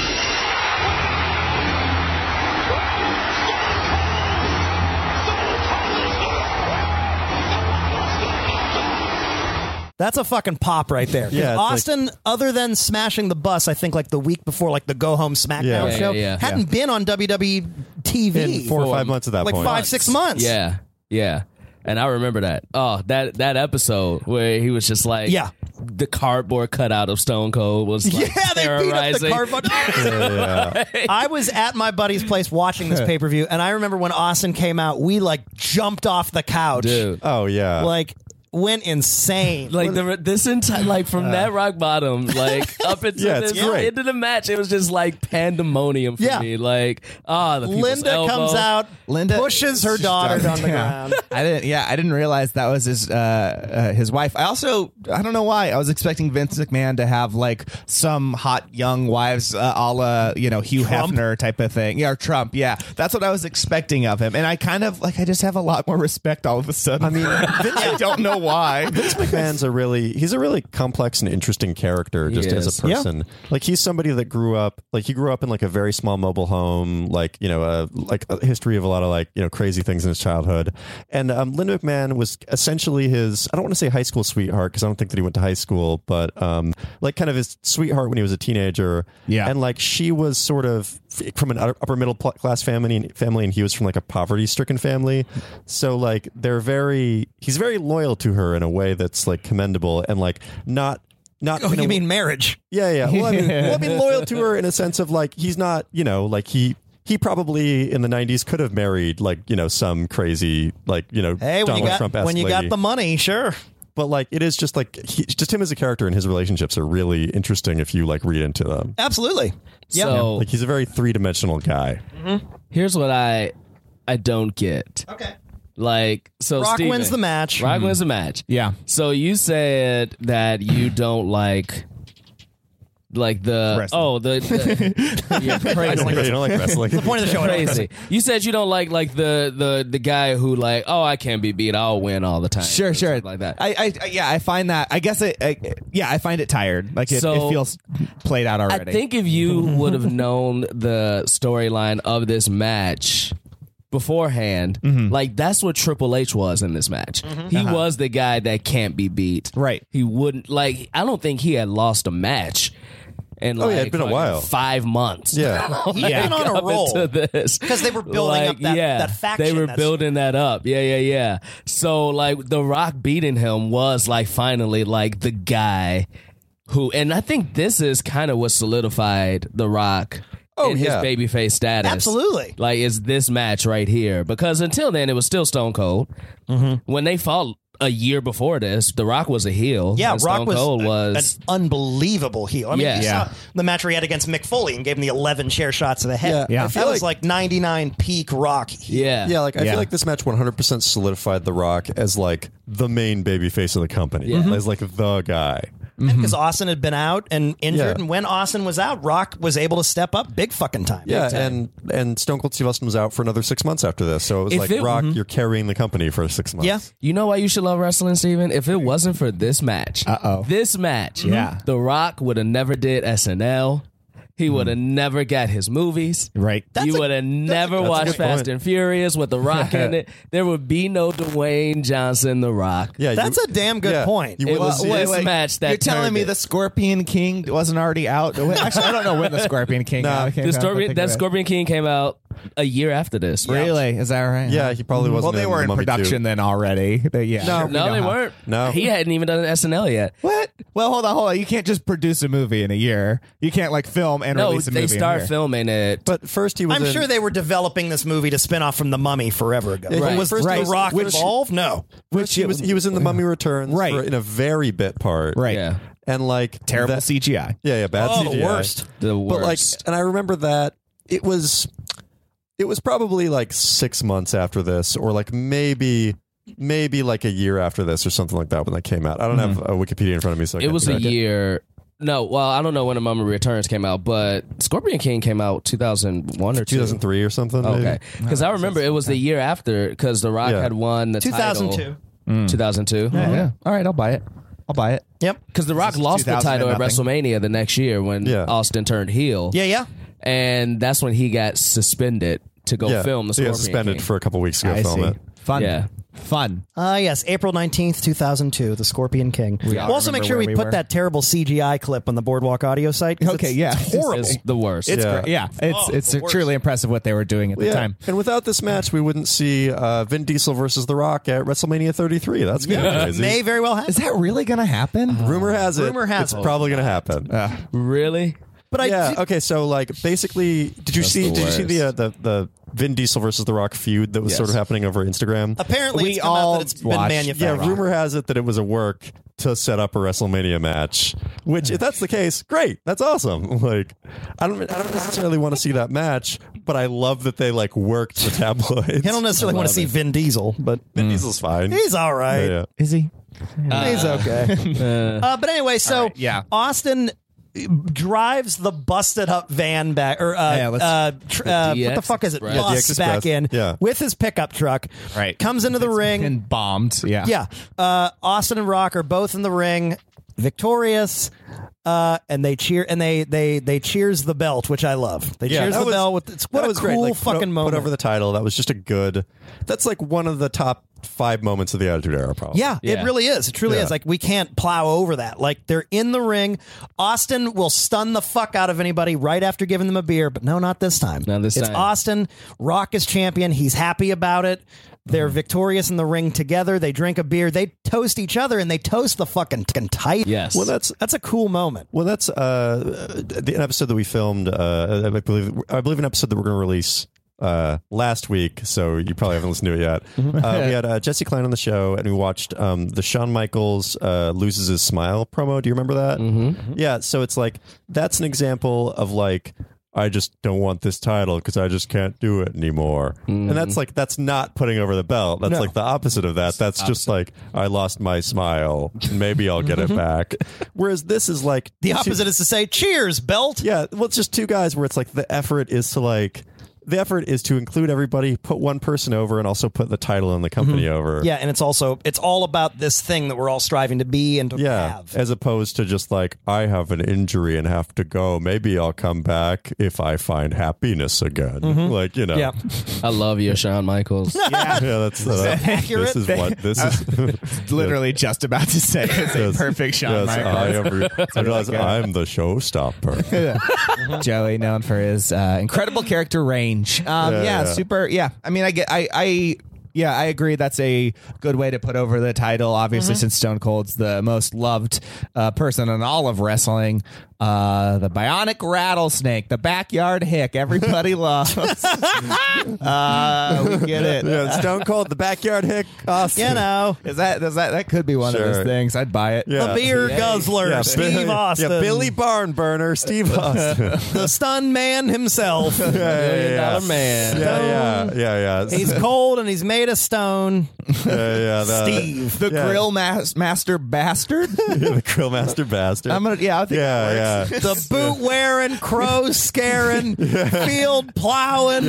S6: That's a fucking pop right there.
S5: Yeah, it's
S6: Austin, other than smashing the bus, I think like the week before, like the Go Home SmackDown show, hadn't been on WWE TV
S5: in 4 or 5 months at that
S6: like
S5: point.
S6: 5-6 months.
S7: Yeah. And I remember that. Oh, that episode where he was just like, the cardboard cutout of Stone Cold was like
S6: they beat up the
S7: terrorizing.
S6: cardboard. I was at my buddy's place watching this pay per view, and I remember when Austin came out, we like jumped off the couch.
S7: Dude.
S5: Oh yeah.
S6: Like went insane.
S7: Like this entire, like from that rock bottom, like up into
S5: it's great.
S7: into the match, it was just like pandemonium for me. Like, the people's
S6: Linda
S7: elbow.
S6: comes out,
S8: Linda
S6: pushes her daughter on the ground.
S8: I didn't realize that was his wife. I don't know why I was expecting Vince McMahon to have like some hot young wives, a la Hugh
S6: Trump?
S8: Hefner type of thing. Or Trump. Yeah, that's what I was expecting of him, and I kind of like I just have a lot more respect all of a sudden.
S5: I mean,
S8: I don't know why.
S5: Vince McMahon's he's a really complex and interesting character just
S7: He
S5: as
S7: is.
S5: a person. Like he's somebody that grew up in like a very small mobile home, like like a history of a lot of like crazy things in his childhood. And Linda McMahon was essentially his, I don't want to say high school sweetheart because I don't think that he went to high school, but like kind of his sweetheart when he was a teenager.
S8: Yeah.
S5: And like she was sort of from an upper middle class family, and he was from like a poverty stricken family. So like he's very loyal to her in a way that's like commendable and like not.
S6: Oh, you mean marriage?
S5: Yeah. Well, I mean, loyal to her in a sense of like he's not, like he probably in the 90s could have married like some crazy like
S6: Hey,
S5: Donald Trump-esque
S6: when you got
S5: lady.
S6: the money, sure.
S5: But like it is just like just him as a character, and his relationships are really interesting if you like read into them.
S6: Absolutely. Yeah.
S7: So
S5: Like he's a very three-dimensional guy.
S7: here's what I don't get.
S6: Okay.
S7: Like, so
S6: Rock
S7: Steven,
S6: wins the match.
S7: Rock wins the match.
S8: Yeah.
S7: So you said that you don't like the
S8: Wrestling.
S7: you're crazy.
S5: You don't like wrestling.
S6: The point of the show.
S7: Crazy. You said you don't like the guy who like, oh, I can't be beat, I'll win all the time.
S8: Sure,
S7: Or
S8: sure.
S7: something like that.
S8: I find that. I guess I find it tired. Like it feels played out already.
S7: I think if you would have known the storyline of this match beforehand, like that's what Triple H was in this match. He was the guy that can't be beat.
S8: Right.
S7: He wouldn't, like, I don't think he had lost a match. in
S5: it'd been a while.
S7: 5 months.
S5: Yeah.
S6: He'd been on a
S7: up
S6: roll.
S7: into this.
S6: Because they were building up that faction.
S7: They were building that up. Yeah. So like The Rock beating him was like finally like the guy who, and I think this is kind of what solidified The Rock in his babyface status.
S6: Absolutely.
S7: Like, is this match right here? Because until then, it was still Stone Cold. When they fought a year before this, The Rock was a heel.
S6: Yeah,
S7: and
S6: Rock
S7: Stone Cold
S6: was an unbelievable heel. I mean, you saw the match where he had against Mick Foley and gave him the 11 chair shots to the head.
S5: Yeah.
S6: That was like 99 peak Rock heel.
S7: Yeah.
S5: Like I feel like this match 100% solidified The Rock as like the main babyface of the company. As like the guy.
S6: Because Austin had been out and injured, and when Austin was out, Rock was able to step up big fucking time.
S5: Yeah, and Stone Cold Steve Austin was out for another 6 months after this, so it was Rock, you're carrying the company for 6 months.
S6: Yeah,
S7: you know why you should love wrestling, Steven? If it wasn't for this match, The Rock would have never did SNL. He would have never got his movies.
S8: Right.
S7: You would have never watched Fast and Furious with The Rock in it. There would be no Dwayne Johnson, The Rock.
S5: Yeah,
S6: that's a damn good point.
S7: It was this match that
S8: you're telling me the Scorpion King wasn't already out? Actually, I don't know when the Scorpion King came out.
S7: That Scorpion King came out a year after this.
S8: Really? Is that right?
S5: Yeah, he probably wasn't.
S8: Well, they were in production then already.
S7: No, they weren't.
S5: No,
S7: he hadn't even done an SNL yet.
S8: What? Well, hold on. You can't just produce a movie in a year. You can't like film and release a movie.
S7: They start filming it.
S5: But first he was.
S6: I'm sure they were developing this movie to spin off from The Mummy forever ago.
S5: Yeah,
S6: Was The Rock involved? No.
S5: He was in The Mummy Returns, in a very bit part,
S8: right?
S7: Yeah.
S5: And like
S8: terrible CGI.
S5: Yeah, bad CGI.
S6: The worst.
S7: The worst.
S5: But like, and I remember that it was probably like 6 months after this, or like maybe like a year after this, or something like that when that came out. I don't have a Wikipedia in front of me, so
S7: it was a year. No, well, I don't know when The Mummy Returns came out, but Scorpion King came out 2001 or
S5: 2003 or something.
S7: Okay, because I remember it was the year after, because The Rock had won the
S6: 2002.
S7: title. 2002.
S8: Yeah. All right, I'll buy it.
S6: Yep.
S7: Because The Rock lost the title at WrestleMania the next year when Austin turned heel.
S6: Yeah.
S7: And that's when he got suspended to go film the Scorpion
S5: King. He got suspended for a couple weeks to go film it.
S8: Fun.
S7: Yeah.
S8: Fun.
S6: Yes, April 19th, 2002, The Scorpion King. We'll also make sure we put that terrible CGI clip on the Boardwalk audio site.
S8: Okay,
S6: it's horrible.
S7: It's the worst.
S8: It's great. Yeah, it's truly impressive what they were doing at the time.
S5: And without this match, we wouldn't see Vin Diesel versus The Rock at WrestleMania 33. That's crazy.
S6: May very well happen.
S8: Is that really going to happen?
S5: Rumor has it. It's probably going to happen.
S7: Really?
S6: But
S5: okay. So like, basically, did you see the Vin Diesel versus The Rock feud that was sort of happening over Instagram?
S6: Apparently, it's been manufactured.
S5: Yeah, rumor has it that it was a work to set up a WrestleMania match. Which, if that's the case, great. That's awesome. Like, I don't necessarily want to see that match, but I love that they like worked the tabloids.
S6: I don't necessarily want to see Vin Diesel, but
S5: Vin Diesel's fine.
S6: He's all right.
S5: Yeah.
S8: Is he?
S6: He's okay. But anyway, so Austin drives the busted up van back, or what the fuck is it? Bus back in with his pickup truck.
S8: Right,
S6: comes into the ring
S8: and bombed.
S6: Yeah. Austin and Rock are both in the ring, victorious. And they cheer, and they cheers the belt, which I love. They cheers the belt with what a cool
S5: like,
S6: fucking moment.
S5: Put over the title. That was just a good. That's like one of the top 5 moments of the Attitude Era, probably.
S6: Yeah, it really is. It truly is. Like, we can't plow over that. Like, they're in the ring. Austin will stun the fuck out of anybody right after giving them a beer, but no, not this time. It's Austin. Rock is champion. He's happy about it. They're victorious in the ring together. They drink a beer. They toast each other, and they toast the fucking tight.
S7: Yes.
S5: Well, that's
S6: a cool moment.
S5: Well, that's an episode that we filmed. I believe an episode that we're going to release last week, so you probably haven't listened to it yet. We had Jesse Klein on the show, and we watched the Shawn Michaels loses his smile promo. Do you remember that?
S7: Mm-hmm.
S5: Yeah, so it's like, that's an example of like, I just don't want this title because I just can't do it anymore. And that's like, that's not putting over the belt. That's like the opposite of that. That's just like, I lost my smile. Maybe I'll get it back. Whereas this is like,
S6: the opposite is to say, cheers, belt.
S5: Yeah. Well, it's just two guys where it's like the effort is to like the effort is to include everybody, put one person over, and also put the title and the company over.
S6: Yeah, and it's all about this thing that we're all striving to be and to have.
S5: As opposed to just like, I have an injury and have to go. Maybe I'll come back if I find happiness again. Like, you know.
S6: Yeah.
S7: I love you, Shawn Michaels.
S5: Yeah, that's
S6: accurate.
S5: This is
S8: literally just about to say it's a perfect Shawn Michaels.
S5: I realize I'm the showstopper.
S8: Joey, known for his incredible character range. Super. Yeah, I mean, I agree. That's a good way to put over the title. Obviously, since Stone Cold's the most loved person in all of wrestling, the Bionic Rattlesnake, the Backyard Hick, everybody loves. We get it.
S5: Yeah, Stone Cold, the Backyard Hick, Austin.
S6: You know,
S8: that could be one of his things. I'd buy it.
S6: The beer guzzler, Steve Austin.
S5: Yeah, Billy Barnburner, Steve Austin.
S6: The stun man himself.
S7: $1 million man.
S5: Yeah.
S6: He's cold and he's made of stone.
S8: Steve, the Grill Master Bastard.
S5: The Grill Master Bastard.
S8: I think
S6: the boot wearing, crow scaring, field plowing,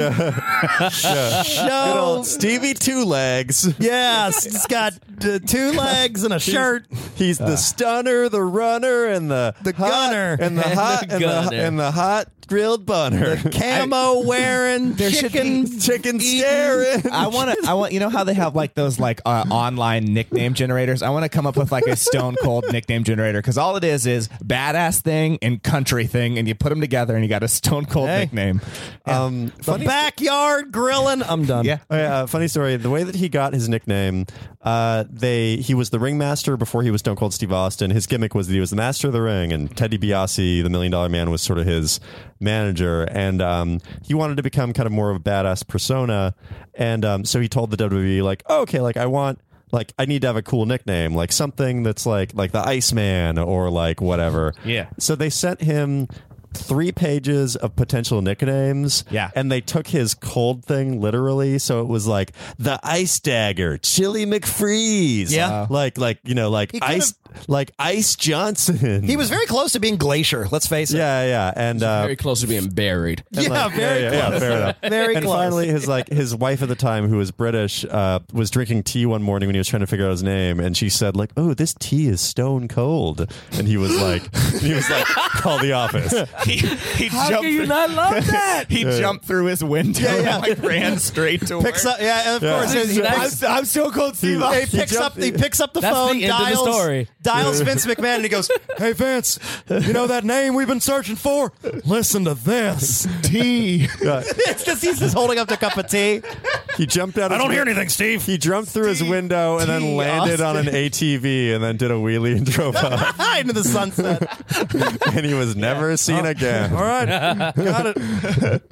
S6: show
S5: Stevie Two Legs.
S6: Yes, he's got 2 legs and a shirt.
S5: He's the stunner, the runner, and the
S6: gunner,
S5: and the hot grilled bunner.
S6: The camo wearing, chicken staring.
S8: I want. You know how they have like those like online nickname generators? I want to come up with like a Stone Cold nickname generator, because all it is badass thing and country thing, and you put them together and you got a Stone Cold nickname.
S6: The backyard grilling. I'm done.
S5: Yeah. Funny story. The way that he got his nickname, he was the ringmaster before he was Stone Cold Steve Austin. His gimmick was that he was the master of the ring, and Ted DiBiase, the $1 Million Man, was sort of his manager, and he wanted to become kind of more of a badass persona, and so he told the WWE like, okay, like I need to have a cool nickname, like something that's like the Iceman or like whatever.
S8: Yeah.
S5: So they sent him 3 pages of potential nicknames.
S8: Yeah.
S5: And they took his cold thing literally. So it was like the Ice Dagger, Chili McFreeze.
S6: Yeah.
S5: Like Ice, like Ice Johnson.
S6: He was very close to being Glacier, let's face it.
S5: Yeah. And
S7: very close to being buried.
S6: Very close.
S5: Yeah, fair enough.
S6: Very
S5: and
S6: close.
S5: finally, his wife at the time, who was British, was drinking tea one morning when he was trying to figure out his name, and she said like, "Oh, this tea is stone cold," and he was like, "Call the office."
S7: How can you not love that?
S8: He jumped through his window and like ran straight to
S6: Picks
S8: work.
S6: up, of course.
S8: I'm Stone Cold Steve.
S6: He picks up the
S7: That's
S6: phone,
S7: the end of the story.
S6: dials Vince McMahon, and he goes, "Hey Vince, you know that name we've been searching for? Listen to this tea." It's just he's just holding up the cup of tea.
S5: He jumped out.
S6: I don't hear anything, Steve.
S5: He jumped through his window and then landed on an ATV and then did a wheelie and drove off
S6: into the sunset.
S5: And he was never seen again.
S6: All right, got it.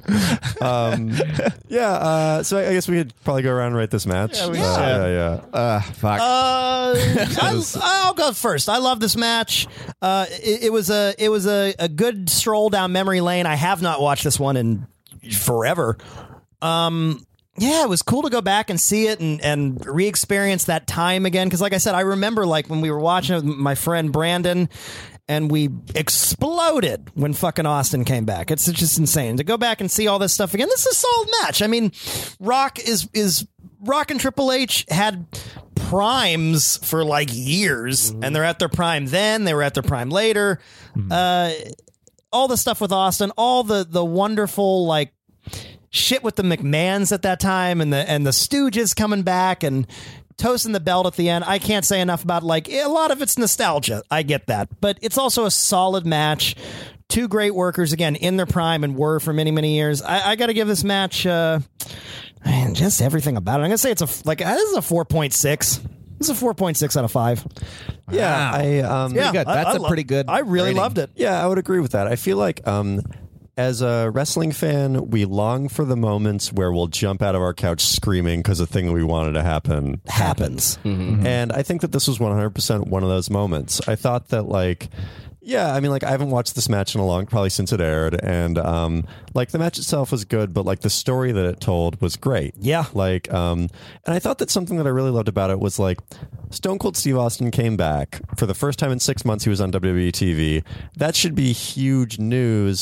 S5: So I guess we could probably go around and rate this match.
S8: Fuck.
S6: I'll go first. I love this match. It was a good stroll down memory lane. I have not watched this one in forever. It was cool to go back and see it and re-experience that time again. Because like I said, I remember like when we were watching it with my friend Brandon, and we exploded when fucking Austin came back. It's just insane to go back and see all this stuff again. This is a solid match. I mean, Rock and Triple H had primes for like years, and they're at their prime then, they were at their prime later. All the stuff with Austin, all the wonderful like shit with the McMahons at that time, and the Stooges coming back and toasting the belt at the end. I can't say enough about like a lot of it's nostalgia. I get that, but it's also a solid match. 2 great workers again in their prime and were for many, many years. I got to give this match just everything about it. I'm gonna say this is a 4.6. This is a 4.6 out of 5.
S5: Yeah,
S8: good. That's a pretty good.
S6: I really
S8: rating.
S6: loved it.
S5: Yeah, I would agree with that. I feel like as a wrestling fan, we long for the moments where we'll jump out of our couch screaming because a thing that we wanted to happen happens.
S6: Mm-hmm.
S5: And I think that this was 100% one of those moments. I thought that like, I haven't watched this match in a long, probably since it aired, and like the match itself was good, but like the story that it told was great.
S6: Yeah.
S5: Like, and I thought that something that I really loved about it was like Stone Cold Steve Austin came back for the first time in 6 months. He was on WWE TV. That should be huge news.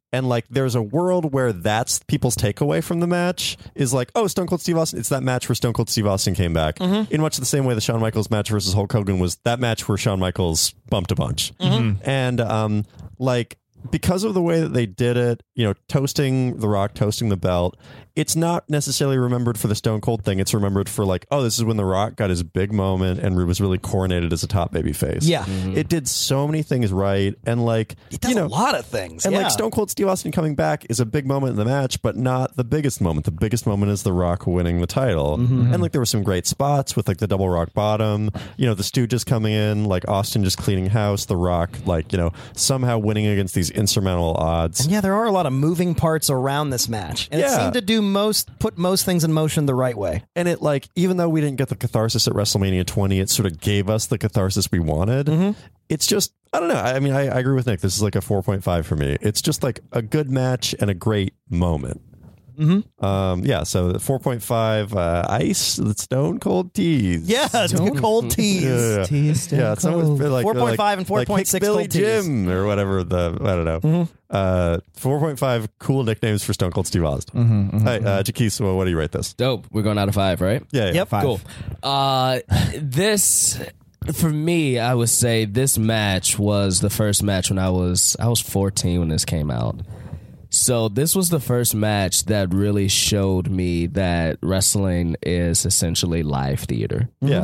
S5: And like, there's a world where that's people's takeaway from the match is like, oh, Stone Cold Steve Austin. It's that match where Stone Cold Steve Austin came back in much the same way the Shawn Michaels match versus Hulk Hogan was that match where Shawn Michaels bumped a bunch. And like, because of the way that they did it, you know, toasting The Rock, toasting the belt, it's not necessarily remembered for the Stone Cold thing. It's remembered for like, oh, this is when The Rock got his big moment and was really coronated as a top babyface.
S6: Yeah.
S5: It did so many things right. And like,
S6: it does a lot of things.
S5: And like Stone Cold Steve Austin coming back is a big moment in the match, but not the biggest moment. The biggest moment is The Rock winning the title. And like, there were some great spots with like the double rock bottom, you know, the Stooges coming in, like Austin just cleaning house, The Rock, like, you know, somehow winning against these insurmountable odds.
S6: And yeah, there are a lot of moving parts around this match. And it seemed to do put most things in motion the right way.
S5: And it like, even though we didn't get the catharsis at WrestleMania 20, it sort of gave us the catharsis we wanted. It's just, I don't know. I mean, I agree with Nick. This is like a 4.5 for me. It's just like a good match and a great moment. Yeah, so 4.5 ice, the Stone Cold tease.
S6: Yeah, Stone Cold tease.
S5: Yeah, it's almost like
S6: 4.5 and 4.6
S5: Billy
S6: Cold tease.
S5: Jim or whatever I don't know. 4.5 cool nicknames for Stone Cold Steve Austin. Hey, Jaquise, what do you rate this?
S7: Dope. We're going out of 5, right?
S5: Yeah.
S6: Yep.
S5: 5.
S7: Cool. This, for me, I would say this match was the first match when I was 14 when this came out. So this was the first match that really showed me that wrestling is essentially live theater.
S5: Yeah.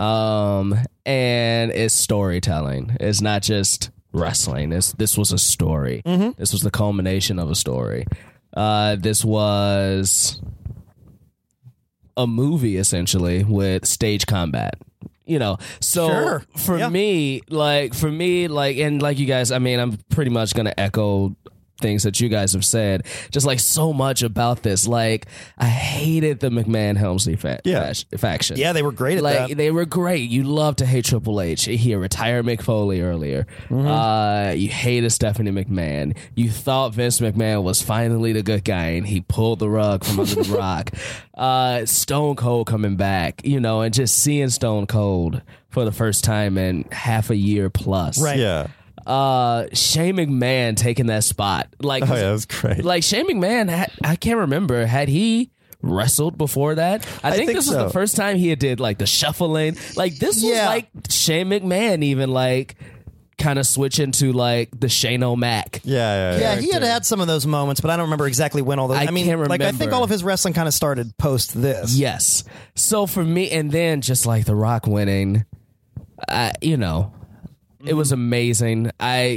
S7: And it's storytelling. It's not just wrestling. This was a story. This was the culmination of a story. This was a movie essentially with stage combat. You know, so for me, and like you guys, I mean, I'm pretty much going to echo things that you guys have said, just like so much about this. Like, I hated the McMahon Helmsley faction.
S6: Yeah, they were great at that.
S7: They were great. You love to hate Triple H. He retired Mick Foley earlier. You hated Stephanie McMahon. You thought Vince McMahon was finally the good guy, and he pulled the rug from under the rock. Stone Cold coming back, you know, and just seeing Stone Cold for the first time in half a year plus.
S6: Right.
S5: Yeah.
S7: Shane McMahon taking that spot. Like,
S5: oh yeah, that was great.
S7: Like Shane McMahon, I can't remember, had he wrestled before that? I think this was the first time he did like the shuffling. Like this was like Shane McMahon even like kind of switching to like the Shane O'Mac.
S6: Yeah, he had some of those moments, but I don't remember exactly when all those. I mean,
S7: can't remember.
S6: like I think all of his wrestling kind of started post this.
S7: Yes. So for me, and then just like The Rock winning, you know. It was amazing.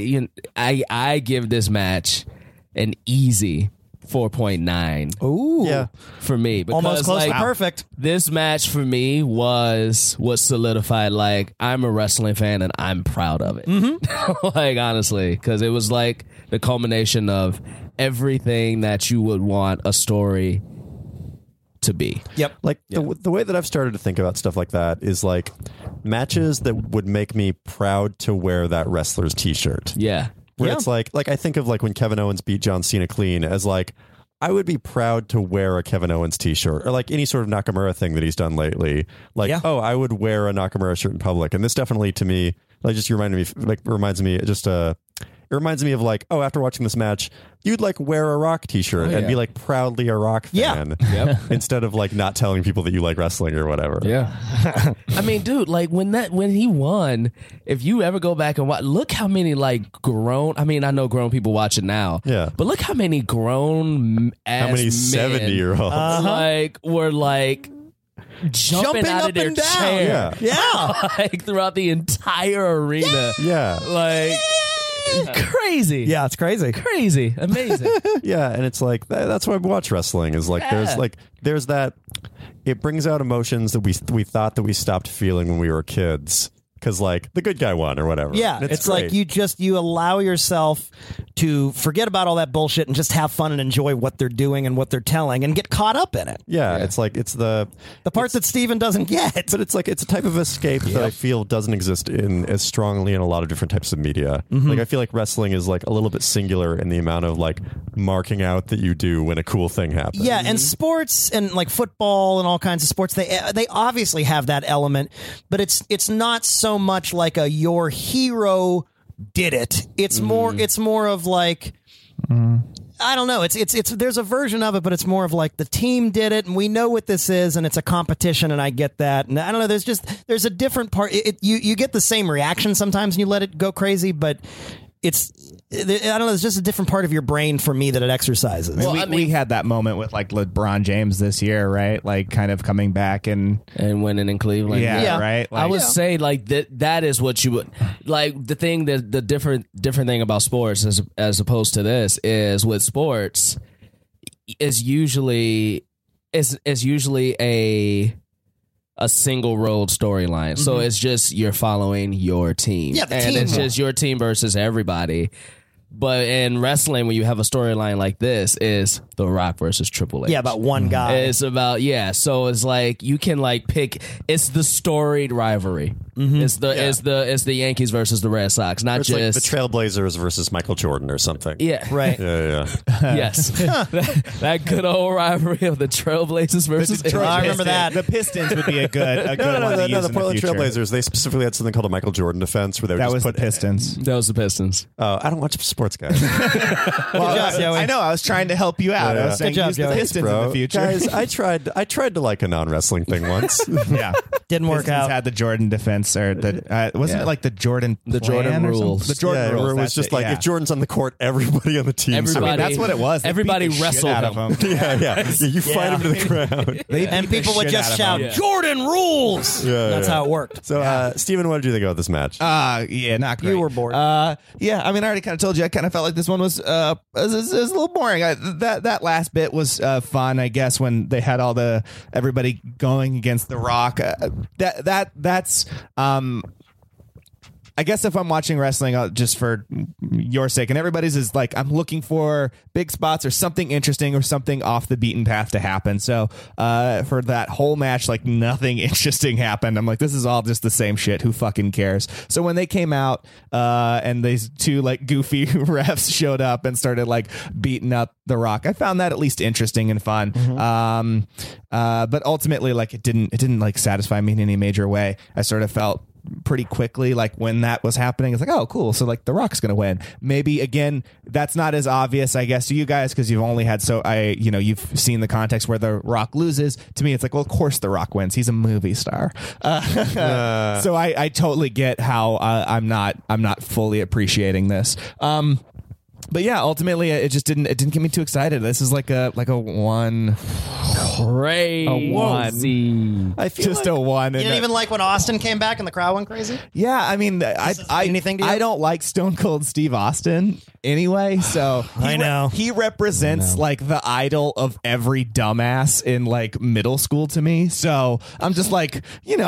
S7: I give this match an easy 4.9.
S6: Ooh,
S5: yeah,
S7: for me, because
S6: almost close to perfect.
S7: This match for me was what solidified. Like, I'm a wrestling fan and I'm proud of it. Like, honestly, because it was like the culmination of everything that you would want a story to be.
S6: Yep.
S5: Like the way that I've started to think about stuff like that is like matches that would make me proud to wear that wrestler's t-shirt.
S7: Yeah.
S5: Where it's like I think of like when Kevin Owens beat John Cena clean as like, I would be proud to wear a Kevin Owens t-shirt or like any sort of Nakamura thing that he's done lately. Like, oh, I would wear a Nakamura shirt in public. And this definitely to me, like just reminds me of like, oh, after watching this match, you'd like wear a Rock t-shirt and be like proudly a Rock fan instead of like not telling people that you like wrestling or whatever.
S7: Yeah. I mean, dude, like when he won, if you ever go back and watch, look how many like grown, I mean, I know grown people watch it now.
S5: Yeah.
S7: But look how many grown ass
S5: how many
S7: men
S5: 70-year-olds
S7: like were like jumping out of their chair.
S6: Yeah.
S7: Like throughout the entire arena.
S5: Yeah.
S7: Like crazy.
S6: Yeah, it's crazy.
S7: Amazing.
S5: Yeah, and it's like that's why I watch wrestling is like there's that it brings out emotions that we thought that we stopped feeling when we were kids because like the good guy won or whatever.
S6: Yeah, it's like you allow yourself to forget about all that bullshit and just have fun and enjoy what they're doing and what they're telling and get caught up in it.
S5: Yeah. It's like it's the
S6: part that Steven doesn't get.
S5: But it's like it's a type of escape that I feel doesn't exist in as strongly in a lot of different types of media. Like I feel like wrestling is like a little bit singular in the amount of like marking out that you do when a cool thing happens.
S6: Yeah, and sports and like football and all kinds of sports, they obviously have that element, but it's not so much like a your hero did it. It's more of like I don't know. It's there's a version of it, but it's more of like the team did it, and we know what this is, and it's a competition, and I get that. And I don't know. There's a different part. You get the same reaction sometimes, and you let it go crazy, but I don't know. It's just a different part of your brain for me that it exercises.
S8: Well, we had that moment with like LeBron James this year, right? Like kind of coming back and
S7: winning in Cleveland.
S8: Yeah. Right.
S7: Like, I would say like that is what you would like. The thing that the different thing about sports as opposed to this is with sports is usually a single road storyline. So it's just you're following your team.
S6: Yeah, the
S7: and
S6: team.
S7: it's just your team versus everybody. But in wrestling, when you have a storyline like this, is The Rock versus Triple H.
S6: Yeah, about one guy.
S7: It's about so it's like you can like pick. It's the storied rivalry. It's the Yankees versus the Red Sox, not
S5: It's
S7: just
S5: like the Trailblazers versus Michael Jordan or something.
S7: Yeah,
S6: right.
S5: Yeah.
S7: Yes, that good old rivalry of the Trailblazers versus.
S6: I remember that.
S8: The Pistons would be a good one to use
S5: the
S8: in
S5: Portland
S8: future.
S5: Trailblazers. They specifically had something called a Michael Jordan defense, where they would
S8: That
S5: just
S8: was
S5: put
S8: the Pistons.
S7: That was the Pistons.
S5: I don't watch sports, guys.
S6: Good job, Joey.
S8: I know. I was trying to help you out. I was saying
S6: Good job,
S8: use the
S6: Joey.
S8: Pistons
S5: Bro,
S8: in the future.
S5: guys, I tried to like a non-wrestling thing once.
S8: Yeah,
S6: Didn't work
S8: Pistons
S6: out.
S8: had the Jordan defense, or the wasn't it like the Jordan
S7: Jordan
S8: or
S7: rules.
S8: something? The Jordan
S5: Yeah,
S8: rules.
S5: where it was
S8: that's
S5: just
S8: it,
S5: like
S8: yeah.
S5: if Jordan's on the court, everybody on the team.
S7: Everybody-
S8: that's what it was. They
S7: everybody
S8: beat the shit
S7: wrestled
S8: out of
S7: him.
S8: him.
S5: Yeah. You fight him to the ground.
S8: They
S6: And
S8: beat the
S6: people would
S8: shit
S6: just
S8: out
S6: shout,
S8: of him.
S6: Jordan rules. That's how it worked.
S5: So, Steven, what did you think about this match?
S8: Yeah, not great.
S6: You were bored.
S8: Yeah, I mean, I already kind of told you. I kind of felt like this one was a little boring. That last bit was fun, I guess, when they had everybody going against The Rock. That's I guess if I'm watching wrestling, just for your sake and everybody's, is like I'm looking for big spots or something interesting or something off the beaten path to happen. So for that whole match, like nothing interesting happened. I'm like, this is all just the same shit. Who fucking cares? So when they came out and these two like goofy refs showed up and started like beating up The Rock, I found that at least interesting and fun. But ultimately, like it didn't like satisfy me in any major way. I sort of felt pretty quickly like when that was happening, it's like, oh cool, so like The Rock's gonna win. Maybe again that's not as obvious, I guess, to you guys because you've only had you've seen the context where The Rock loses. To me it's like, well, of course The Rock wins, he's a movie star. So I totally get how I'm not fully appreciating this. But yeah, ultimately it didn't get me too excited. This is like a one.
S7: Crazy.
S5: I feel
S8: Just
S5: like
S8: a one.
S6: You didn't even like when Austin came back and the crowd went crazy?
S8: Yeah, I mean,
S6: anything to you?
S8: I don't like Stone Cold Steve Austin anyway, so
S6: I know.
S8: he represents like the idol of every dumbass in like middle school to me. So I'm just like,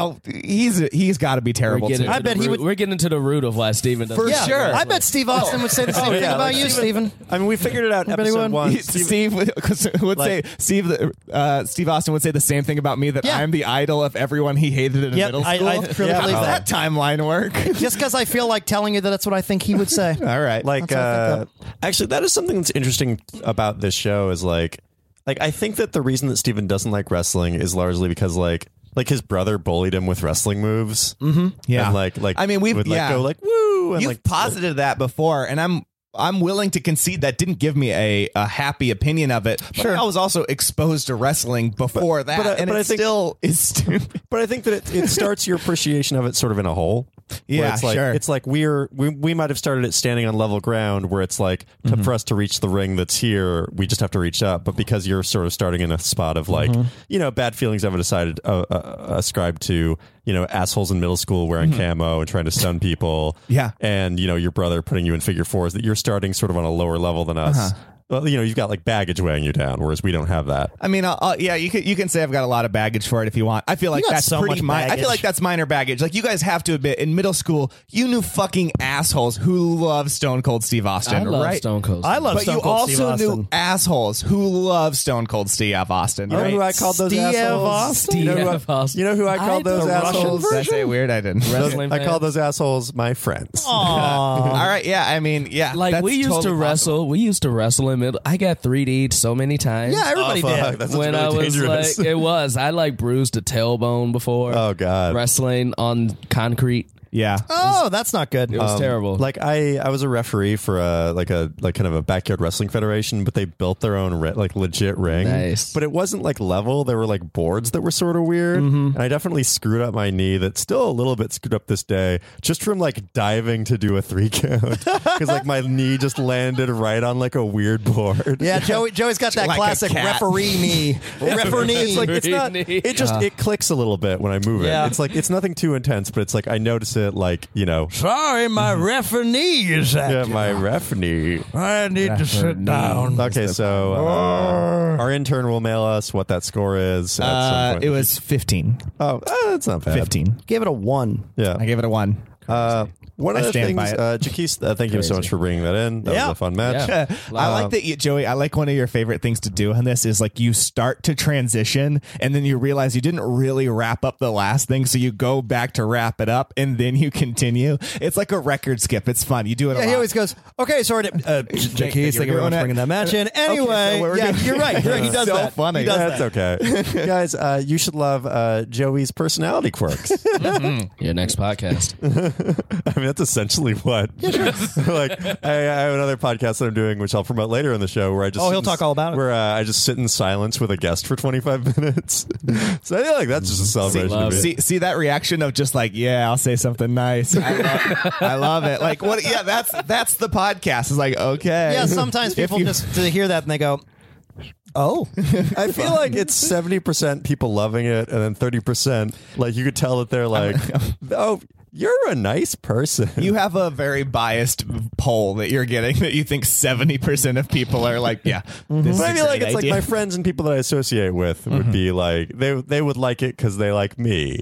S8: he's got to be terrible too.
S6: I bet he would.
S7: We're getting into the root of why Steven doesn't.
S8: For sure.
S6: I bet Steve Austin would say the same thing about you, Steven.
S5: I mean, we figured it out in
S6: Everybody
S5: episode
S6: won.
S5: one.
S8: Steve would
S5: Like-
S8: say Steve Austin would say the same thing about me, that
S6: Yeah.
S8: I'm the idol of everyone he hated in
S6: Yep,
S8: middle
S6: I
S8: school.
S6: truly
S8: How
S6: believe
S8: does
S6: that.
S8: that timeline work?
S6: Just because I feel like telling you that's what I think he would say.
S8: All right.
S5: Like, actually, that is something that's interesting about this show is like I think that the reason that Steven doesn't like wrestling is largely because like his brother bullied him with wrestling moves.
S8: Yeah.
S5: And like
S8: I mean, we've
S5: would like go like woo and
S8: You've
S5: like
S8: posited that before, and I'm willing to concede that didn't give me a happy opinion of it. But I was also exposed to wrestling before that, and
S5: but I
S8: it
S5: think-
S8: still is stupid.
S5: But I think that it starts your appreciation of it sort of in a hole. Where
S8: Yeah,
S5: it's like,
S8: sure.
S5: It's like we might have started it standing on level ground where it's like for us to reach the ring that's here, we just have to reach up. But because you're sort of starting in a spot of like, bad feelings I've decided ascribed to, assholes in middle school wearing camo and trying to stun people.
S8: Yeah.
S5: And, your brother putting you in figure fours, that you're starting sort of on a lower level than us. Well, you've got like baggage weighing you down, whereas we don't have that.
S8: I mean, yeah, you can say I've got a lot of baggage for it if you want. I feel like
S6: You got
S8: that's
S6: so
S8: pretty
S6: much
S8: I
S6: baggage.
S8: feel like that's minor baggage. Like you guys have to admit, in middle school, you knew fucking assholes who love Stone Cold Steve Austin,
S7: I love
S8: right?
S7: Stone Cold.
S6: I love
S8: But
S6: Stone
S8: you
S6: Cold Steve
S8: also
S6: Austin.
S8: knew assholes who love Stone Cold Steve Austin.
S5: You know
S8: Right?
S5: who I called those
S6: Steve
S5: assholes?
S6: Austin?
S5: You know who
S7: Steve Austin.
S5: you know who I called those
S6: the Russian
S5: assholes?
S8: Did I say it weird? I didn't.
S7: Wrestling
S5: I
S7: fans.
S5: called those assholes my friends.
S8: All right, yeah. I mean, yeah.
S7: Like
S8: that's
S7: we used
S8: totally
S7: to wrestle.
S8: possible.
S7: We used to wrestle in middle. I got 3D'd so many times.
S6: Yeah, everybody did.
S5: That's
S7: when
S5: really
S7: I was
S5: dangerous.
S7: like, it was. I like bruised a tailbone before.
S5: Oh God.
S7: Wrestling on concrete.
S8: Yeah.
S6: Oh, that's not good.
S7: It was terrible.
S5: Like I was a referee for kind of a backyard wrestling federation, but they built their own legit ring.
S7: Nice.
S5: But it wasn't like level. There were like boards that were sort of weird, and I definitely screwed up my knee. That's still a little bit screwed up this day, just from like diving to do a 3 count because like my knee just landed right on like a weird board.
S6: Yeah, Joey's got that
S8: Like a
S6: classic
S8: cat.
S6: referee knee. Referee knee.
S5: It's like it's not. It just it clicks a little bit when I move it.
S6: Yeah.
S5: It's like it's nothing too intense, but it's like I notice it. Like
S6: Sorry, my referee knee is
S5: yeah, my ref knee.
S6: I need to sit down.
S5: Okay, so our intern will mail us what that score is. At some point.
S8: It was 15.
S5: Oh, that's not bad.
S8: 15.
S6: Give it a 1.
S5: Yeah.
S8: I gave it a 1.
S5: One of
S8: I
S5: the
S8: stand
S5: things,
S8: by it.
S5: Jaquise, thank you so much for bringing that in. That was a fun match.
S7: Yeah.
S8: I like that, Joey. I like one of your favorite things to do on this is like you start to transition and then you realize you didn't really wrap up the last thing, so you go back to wrap it up and then you continue. It's like a record skip. It's fun. You do it.
S6: Yeah,
S8: a lot.
S6: he always goes, okay, sorry, Jaquise, thank you very much for bringing that match in. Anyway, you're right. He does
S8: so
S6: that.
S8: funny.
S6: He does
S5: That's okay. Guys, you should love Joey's personality quirks.
S7: Your next podcast.
S5: I mean, that's essentially what. Like, I have another podcast that I'm doing, which I'll promote later in the show, where I just
S6: he'll talk all about it.
S5: Where I just sit in silence with a guest for 25 minutes. So I feel like that's just a celebration. of me.
S8: See that reaction of just like, yeah, I'll say something nice. I love it. Like what? Yeah, that's the podcast. It's like, okay.
S6: Yeah, sometimes people just to hear that and they go, oh.
S5: I feel like it's 70% people loving it, and then 30% like you could tell that they're like, oh, you're a nice person.
S8: You have a very biased poll that you're getting that you think 70% of people are like, yeah. This
S5: But I
S8: is a
S5: feel like
S8: great
S5: it's
S8: idea.
S5: like my friends and people that I associate with would be like they would like it because they like me,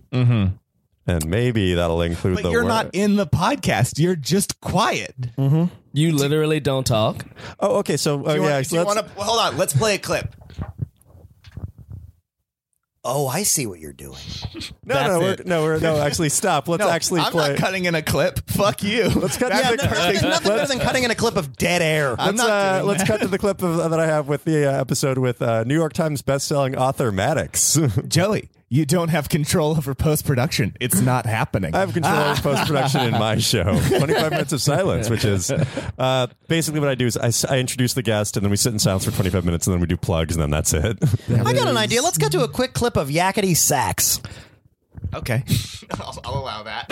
S5: and maybe that'll include
S8: But
S5: the
S8: you're
S5: word.
S8: not in the podcast. You're just quiet.
S7: You literally don't talk.
S5: Oh, okay. So
S8: Do you
S5: so
S8: want
S5: let's-
S8: to hold on? Let's play a clip.
S6: Oh, I see what you're doing.
S5: no, actually, stop. Let's actually
S8: I'm
S5: play.
S8: not cutting in a clip. Fuck you.
S5: Let's cut.
S8: That's
S5: to
S8: the perfect-
S6: There's nothing better than cutting in a clip of dead air.
S5: Let's cut to the clip that I have with the episode with New York Times bestselling author Maddox.
S8: Joey, you don't have control over post-production. It's not happening.
S5: I have control of post-production in my show, 25 Minutes of Silence, which is basically what I do is I introduce the guest, and then we sit in silence for 25 minutes, and then we do plugs, and then that's it.
S6: I got an idea. Let's get to a quick clip of Yakety Sax.
S8: Okay. I'll allow that.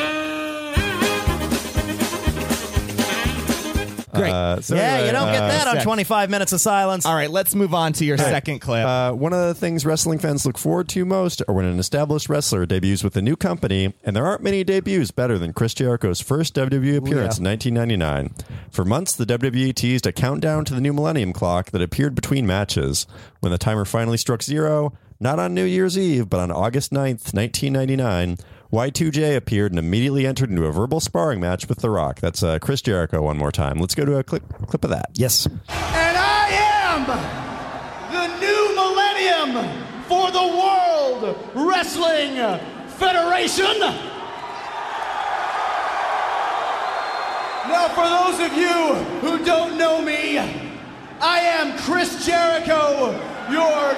S8: Great.
S5: So
S6: Yeah,
S5: anyway,
S6: you don't get that on
S8: Sax.
S6: 25 Minutes of Silence.
S8: All right, let's move on to your second clip.
S5: One of the things wrestling fans look forward to most are when an established wrestler debuts with a new company, and there aren't many debuts better than Chris Jericho's first WWE appearance in 1999. For months, the WWE teased a countdown to the new Millennium Clock that appeared between matches. When the timer finally struck 0, not on New Year's Eve, but on August 9th, 1999, Y2J appeared and immediately entered into a verbal sparring match with The Rock. That's Chris Jericho one more time. Let's go to a clip of that.
S6: Yes.
S10: And I am the new millennium for the World Wrestling Federation. Now, for those of you who don't know me, I am Chris Jericho, your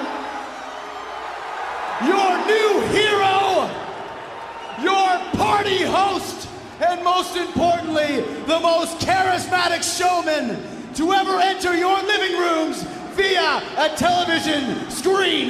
S10: new hero, your party host, and most importantly, the most charismatic showman to ever enter your living rooms via a television screen.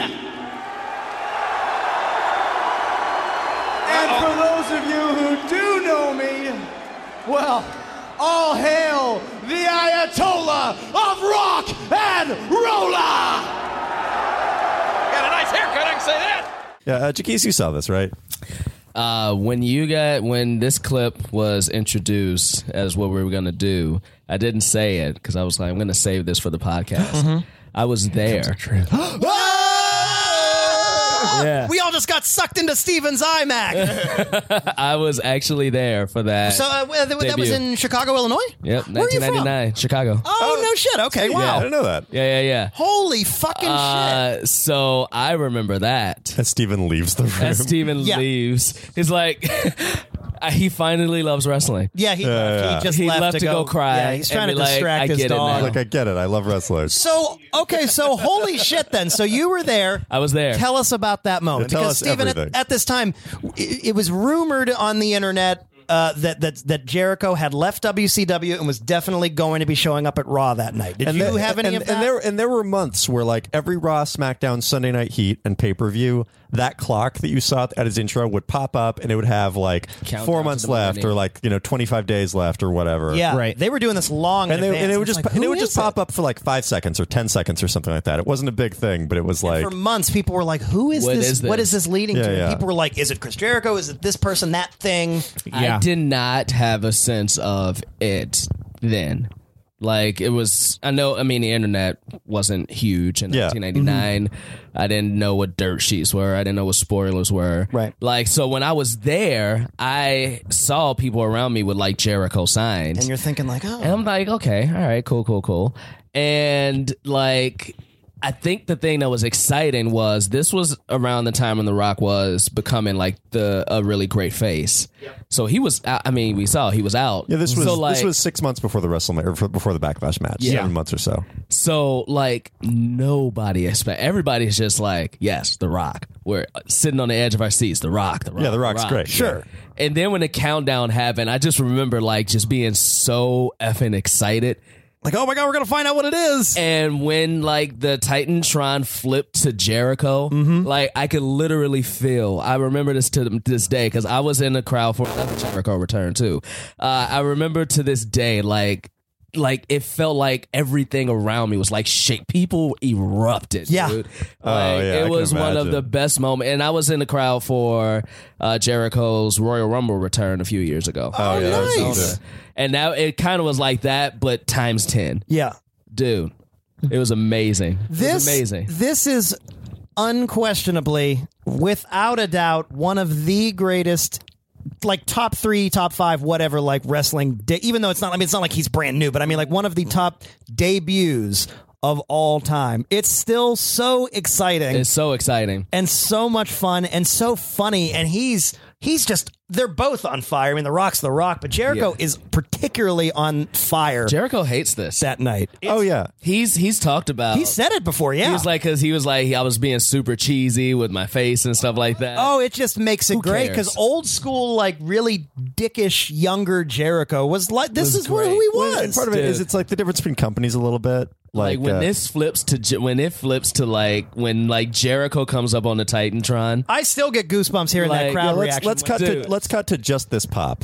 S10: And for those of you who do know me, well, all hail the Ayatollah of rock and rolla!
S9: Got a nice haircut, I can say that.
S5: Yeah, Jaquise, you saw this, right?
S7: When this clip was introduced as what we were going to do, I didn't say it because I was like, I'm going to save this for the podcast. I was there. Yeah.
S6: We all just got sucked into Steven's iMac.
S7: I was actually there for that.
S6: So that was
S7: debut.
S6: in Chicago, Illinois?
S7: Yep,
S6: Where are you from?
S7: 1999, Chicago.
S6: Oh, no shit. Okay, wow.
S5: I didn't know that.
S7: Yeah.
S6: Holy fucking shit.
S7: So I remember that.
S5: As Steven leaves the room.
S7: As Steven leaves, he's like, he finally loves wrestling.
S6: Yeah, he just
S7: He
S6: left,
S7: left to go cry
S6: Yeah, he's
S7: and
S6: trying to
S7: be like,
S6: distract
S7: I
S6: his
S7: get it
S6: dog.
S7: now.
S5: Like, I get it. I love wrestlers.
S6: So holy shit then. So you were there.
S7: I was there.
S6: Tell us about that moment.
S5: Yeah, tell
S6: because
S5: us
S6: Steven,
S5: everything.
S6: at this time, it was rumored on the internet that Jericho had left WCW and was definitely going to be showing up at Raw that night. Did you have any of that?
S5: And there were months where like every Raw, SmackDown, Sunday Night Heat, and pay-per-view, that clock that you saw at his intro would pop up and it would have like
S7: Countdown
S5: 4 months left or like 25 days left or whatever.
S6: Yeah,
S8: Right.
S6: They were doing this long,
S5: And it would just
S6: just
S5: pop up for like 5 seconds or 10 seconds or something like that. It wasn't a big thing, but it was like
S6: for months, people were like, "Who is
S7: What
S6: this?
S7: is
S6: What
S7: this?"
S6: is this leading
S5: Yeah,
S6: to?" And
S5: yeah.
S6: people were like, "Is it Chris Jericho? Is it this person? That thing?"
S8: Yeah.
S7: I did not have a sense of it then. Like it was, I mean, the internet wasn't huge in
S5: Yeah.
S7: 1999. I didn't know what dirt sheets were. I didn't know what spoilers were.
S6: Right.
S7: Like, so when I was there, I saw people around me with like Jericho signs.
S6: And you're thinking like, "Oh,
S7: And I'm like, okay, all right, cool. And like, I think the thing that was exciting was this was around the time when The Rock was becoming like a really great face. So he was, I mean, we saw he was out.
S5: Yeah, this was
S7: so, like,
S5: this was 6 months before the WrestleMania, or before the Backlash match.
S7: Yeah.
S5: 7 months or so.
S7: So like nobody everybody's just like, yes, The Rock. We're sitting on the edge of our seats. The Rock.
S5: Yeah, The Rock's great.
S6: sure."
S7: And then when the countdown happened, I just remember like just being so effing excited.
S6: Like, "Oh my God, we're gonna find out what it is."
S7: And when like the Titantron flipped to Jericho, like I could literally feel. I remember this to this day because I was in the crowd for another Jericho return too. I remember to this day, like it felt like everything around me was like shake. People erupted.
S6: Yeah.
S7: Dude.
S5: Oh, yeah, I
S7: it
S5: can
S7: was one of
S5: imagine.
S7: the best moments. And I was in the crowd for Jericho's Royal Rumble return a few years ago.
S5: Oh, yeah, that was
S6: nice.
S5: good.
S7: And now it kind of was like that, but times 10.
S6: Yeah,
S7: Dude, it was amazing. It was amazing.
S6: This is unquestionably, without a doubt, one of the greatest, like top 3, top 5, whatever, like wrestling. Even though it's not, I mean, it's not like he's brand new, but I mean, like one of the top debuts of all time. It's still so exciting.
S7: It's so exciting.
S6: And so much fun and so funny. And he's just, they're both on fire. I mean, The Rock's The Rock, but Jericho is particularly on fire
S7: Jericho hates this.
S6: that night.
S5: Oh, yeah.
S7: He's talked about.
S6: He said it before, yeah.
S7: He was like, because he was like, I was being super cheesy with my face and stuff like that.
S6: Oh, it just makes it
S7: Who
S6: great
S7: cares?
S6: because old school, like really dickish, younger Jericho was like, this is who
S7: great.
S6: he was.
S5: Well, and part of it is
S7: Dude.
S5: it's like the difference between companies a little bit.
S7: Like when this flips to when like Jericho comes up on the Titantron.
S6: I still get goosebumps hearing that
S7: Like,
S6: crowd
S5: let's
S6: reaction.
S5: let's cut to just this pop.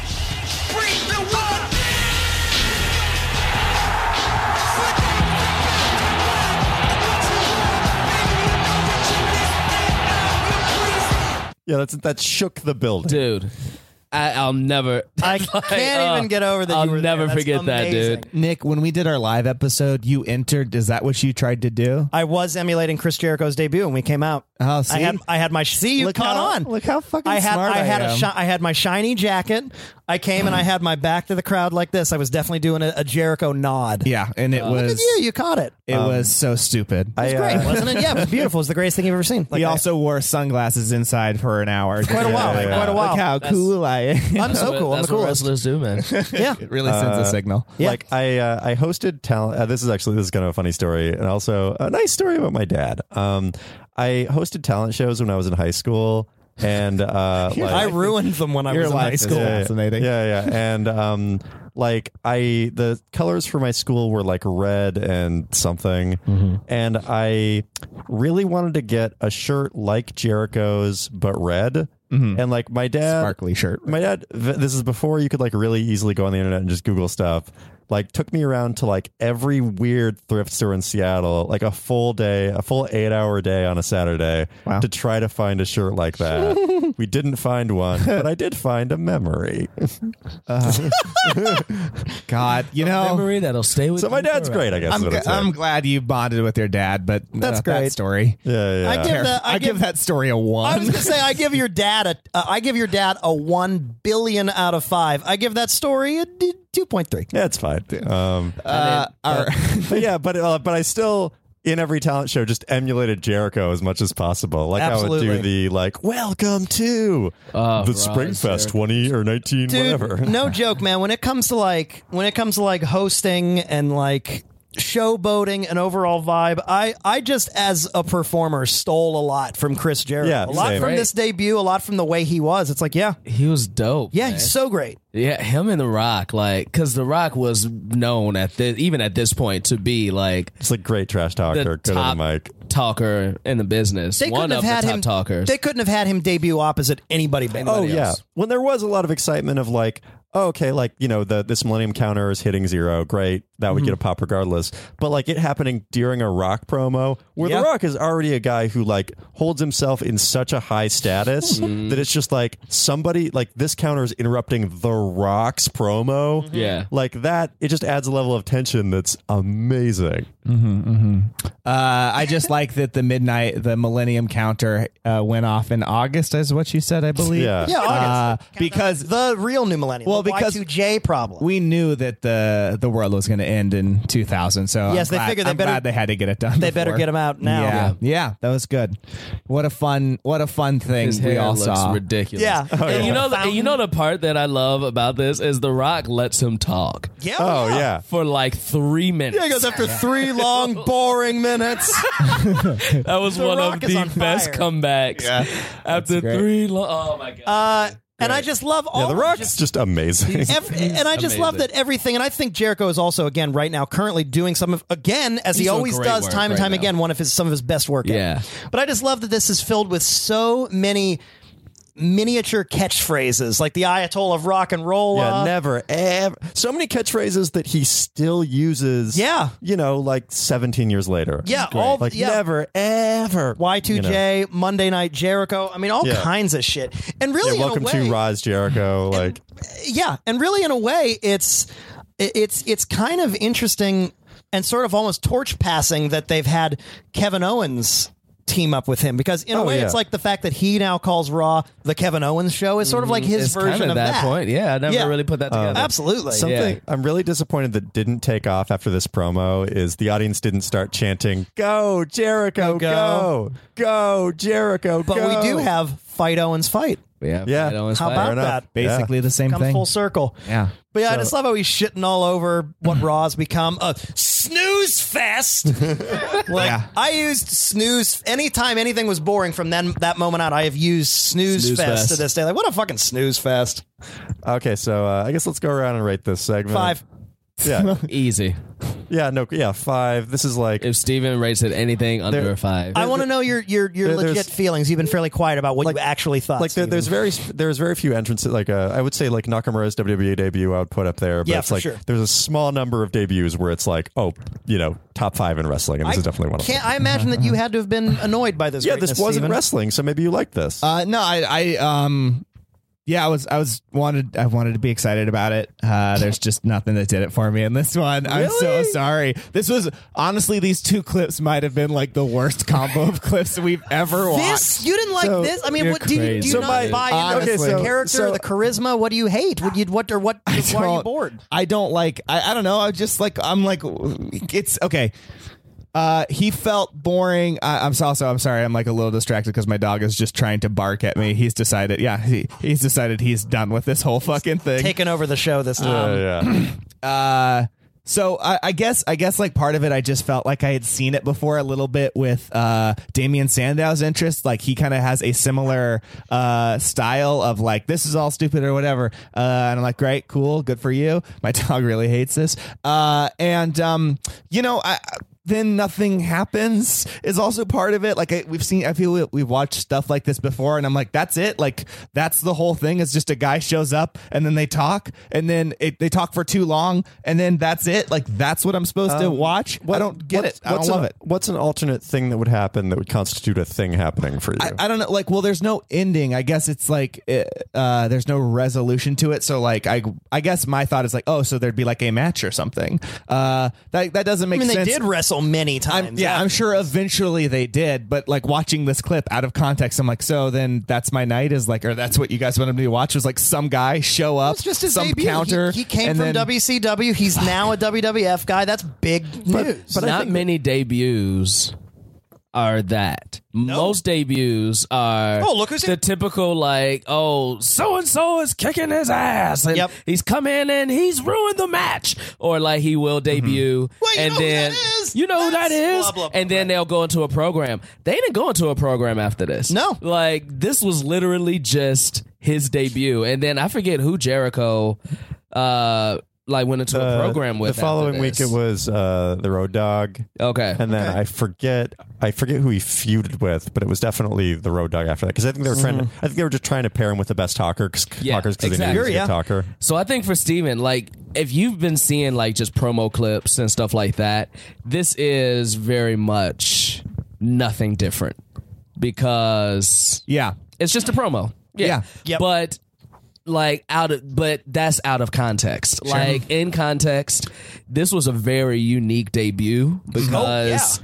S5: Yeah, that shook the building.
S7: Dude, I'll never.
S6: I can't even get over that.
S7: I'll
S6: you were
S7: never
S6: there. That's
S7: forget that,
S6: amazing.
S7: dude.
S8: Nick, when we did our live episode, you entered. Is that what you tried to do?
S6: I was emulating Chris Jericho's debut when we came out.
S8: Oh, see?
S6: I had my you
S8: Look
S6: caught
S8: how-
S6: on.
S8: look how fucking
S6: I had
S8: smart I am.
S6: I had my shiny jacket. I came and I had my back to the crowd like this. I was definitely doing a Jericho nod.
S8: Yeah, and it
S6: Look at
S8: was
S6: you caught it.
S8: it was so stupid.
S6: It was great, wasn't it? Yeah, it was beautiful. It was the greatest thing you've ever seen. Like
S8: He
S6: I-
S8: also wore sunglasses inside for an hour.
S6: quite a while. Quite a while.
S8: Look how cool I am.
S6: I'm so cool. I'm the
S7: That's what
S6: coolest.
S7: wrestlers do, man.
S6: Yeah.
S8: It really sends a signal.
S6: Yeah.
S5: Like I hosted talent. This is kind of a funny story, and also a nice story about my dad. I hosted talent shows when I was in high school, and
S6: I ruined them when I
S8: Your
S6: was in high
S8: life is
S6: school.
S8: fascinating.
S5: Yeah, and like the colors for my school were like red and something, and I really wanted to get a shirt like Jericho's but red. And like my dad,
S8: Sparkly shirt.
S5: My dad, this is before you could like really easily go on the internet and just Google stuff. Like took me around to like every weird thrift store in Seattle, like a full 8-hour day on a Saturday to try to find a shirt like that. We didn't find one, but I did find a memory.
S8: God, you know,
S7: Memory that'll stay with
S5: So
S7: you
S5: my dad's
S7: forever.
S5: great, I guess.
S8: I'm,
S5: is what I'm saying.
S8: I'm glad you bonded with your dad, but
S6: That's
S8: that
S6: great.
S8: story.
S5: Yeah.
S6: I
S8: give that story a 1.
S6: I was gonna say I give your dad a 1 billion out of 5. I give that story a 2.3.
S5: Yeah, it's fine.
S8: Our-
S5: But I still, in every talent show, just emulated Jericho as much as possible. Like I would
S6: Absolutely.
S5: do the like, welcome to the Springfest 20 or 19,
S6: Dude,
S5: whatever.
S6: no joke, man. When it comes to like hosting and like showboating and overall vibe. I just, as a performer, stole a lot from Chris Jericho.
S5: Yeah,
S6: a lot
S5: same.
S6: from this debut, a lot from the way he was. It's like, yeah.
S7: He was dope.
S6: Yeah,
S7: man.
S6: he's so great.
S7: Yeah, him and The Rock, like, because The Rock was known even at this point to be like
S5: It's like great trash talker,
S7: the
S5: good on
S7: top
S5: the mic.
S7: talker in the business.
S6: They
S7: One
S6: couldn't
S7: of
S6: have
S7: the
S6: had
S7: top
S6: him.
S7: talkers.
S6: They couldn't have had him debut opposite anybody better.
S5: Oh yeah, when there was a lot of excitement of like, oh, okay, like this Millennium Counter is hitting 0, great, that would get a pop regardless. But like it happening during a Rock promo, where The Rock is already a guy who like holds himself in such a high status that it's just like somebody like this counter is interrupting The Rock's promo.
S7: Yeah,
S5: like that, it just adds a level of tension that's amazing.
S8: I just like that the Millennium Counter went off in August, is what you said, I believe.
S5: Yeah.
S6: August.
S8: Because
S6: the real new millennium.
S8: Well,
S6: the
S8: because
S6: Y2J problem.
S8: we knew that the world was going to end in 2000. So
S6: Yes, they figured
S8: I'm glad they had to get it done.
S6: They better
S8: before.
S6: get him out now.
S8: Yeah, that was good. What a fun thing
S7: his
S8: we
S7: hair
S8: all
S7: looks
S8: saw.
S7: ridiculous.
S6: Yeah.
S7: And you know the part that I love about this is The Rock lets him talk.
S6: Yeah.
S5: Oh yeah.
S7: For like 3 minutes.
S6: Yeah, he goes after 3 long, boring minutes.
S7: That was
S6: The
S7: one
S6: Rock
S7: of
S6: is
S7: the
S6: on
S7: best
S6: fire.
S7: comebacks. After
S8: great.
S7: 3 long. Oh my god.
S6: And I just love all
S5: Yeah, The Rock's just amazing.
S6: and I just love that everything, and I think Jericho is also, again, right now, currently doing some of, again, as
S7: He's
S6: he
S7: doing
S6: always
S7: great
S6: does
S7: work
S6: time and
S7: right
S6: time
S7: now.
S6: again, some of his best work.
S7: Yeah.
S6: But I just love that this is filled with so many miniature catchphrases, like the Ayatollah of rock and roll.
S5: Yeah, never, ever. So many catchphrases that he still uses.
S6: Yeah.
S5: Like 17 years later.
S6: Yeah,
S5: never, ever.
S6: Y2J, Monday Night Jericho. I mean, all kinds of shit. And really,
S5: welcome
S6: in a way,
S5: to Roz Jericho.
S6: and really, in a way, it's kind of interesting and sort of almost torch passing that they've had Kevin Owens team up with him, because in a way it's like the fact that he now calls Raw the Kevin Owens show is sort of like his
S7: It's
S6: version
S7: kind
S6: of
S7: that point. Yeah, I never really put that together.
S6: Absolutely.
S5: Something I'm really disappointed that didn't take off after this promo is the audience didn't start chanting, "Go Jericho, go Jericho,
S6: But
S5: go."
S6: we do have Fight Owens Fight.
S5: Yeah.
S6: How about that?
S8: Basically the same
S6: Come
S8: thing.
S6: full circle.
S8: Yeah.
S6: But yeah, I just love how he's shitting all over what Raw's become. A snooze fest. I used snooze anytime anything was boring from that moment out. I have used snooze fest to this day. Like, what a fucking snooze fest.
S5: Okay, so I guess let's go around and rate this segment.
S6: 5.
S5: Yeah.
S7: Easy.
S5: 5. This is like,
S7: If Steven rates it anything under a 5.
S6: I want to know your legit feelings. You've been fairly quiet about what you actually thought.
S5: like
S6: Steven.
S5: there's very few entrances. Like I would say like Nakamura's WWE debut I would put up there, but
S6: Yeah,
S5: it's
S6: for
S5: like
S6: sure.
S5: there's a small number of debuts where it's like, top 5 in wrestling, and this is definitely one of them.
S6: I imagine that you had to have been annoyed by this.
S5: Yeah, this
S6: greatness,
S5: wasn't
S6: Steven.
S5: wrestling, so maybe you like this.
S8: No, I wanted to be excited about it. There's just nothing that did it for me in this one. I'm so sorry. This was honestly, these 2 clips might have been like the worst combo of clips we've ever watched.
S6: You didn't like this? I mean,
S8: you're
S6: what do you
S8: crazy.
S6: not buy into the character,
S5: so-
S6: the charisma? What do you hate? Why are you bored?
S8: I don't like. I don't know. I'm like, it's okay. He felt boring. I'm sorry. I'm like a little distracted because my dog is just trying to bark at me. He's decided. Yeah, he's decided he's done with this whole fucking thing.
S6: Taking over the show this time.
S8: So I guess like part of it, I just felt like I had seen it before a little bit with Damian Sandow's interest. Like he kind of has a similar style of like, this is all stupid or whatever. And I'm like, great, cool, good for you. My dog really hates this. Then nothing happens is also part of it. Like I feel we've watched stuff like this before, and I'm like, that's it. Like that's the whole thing. Is just a guy shows up and then they talk, and then they talk for too long, and then that's it. Like that's what I'm supposed to watch. I don't get it. I don't love it.
S5: What's an alternate thing that would happen that would constitute a thing happening for you?
S8: I don't know. Like, well, there's no ending. I guess it's like there's no resolution to it. So like I guess my thought is like, oh, so there'd be like a match or something. That doesn't make sense.
S6: They did wrestle many times.
S8: I'm sure eventually they did, but like watching this clip out of context, I'm like, so then that's my night is like, or that's what you guys wanted me to watch was like some guy show up,
S6: It's just his
S8: some
S6: debut.
S8: counter.
S6: He came
S8: and
S6: from
S8: then,
S6: WCW. He's now a WWF guy. That's big news.
S7: But not many debuts are that. Most debuts are
S6: look who's
S7: the
S6: here.
S7: typical like, so-and-so is kicking his ass and he's come in and he's ruined the match. Or like he will debut and then you know who that is?
S6: Blah, blah, blah,
S7: and then they'll go into a program. They didn't go into a program after this.
S6: No.
S7: Like this was literally just his debut. And then I forget who Jericho went into a program with.
S5: The following week it was the Road Dogg.
S7: Okay.
S5: And then I forget who he feuded with, but it was definitely the Road Dogg after that. Because I think they were just trying to pair him with the best talker because they knew he was a good talker.
S7: So I think for Steven, like if you've been seeing like just promo clips and stuff like that, this is very much nothing different because it's just a promo. Yeah.
S6: Yep.
S7: But that's out of context. Sure. Like in context, this was a very unique debut because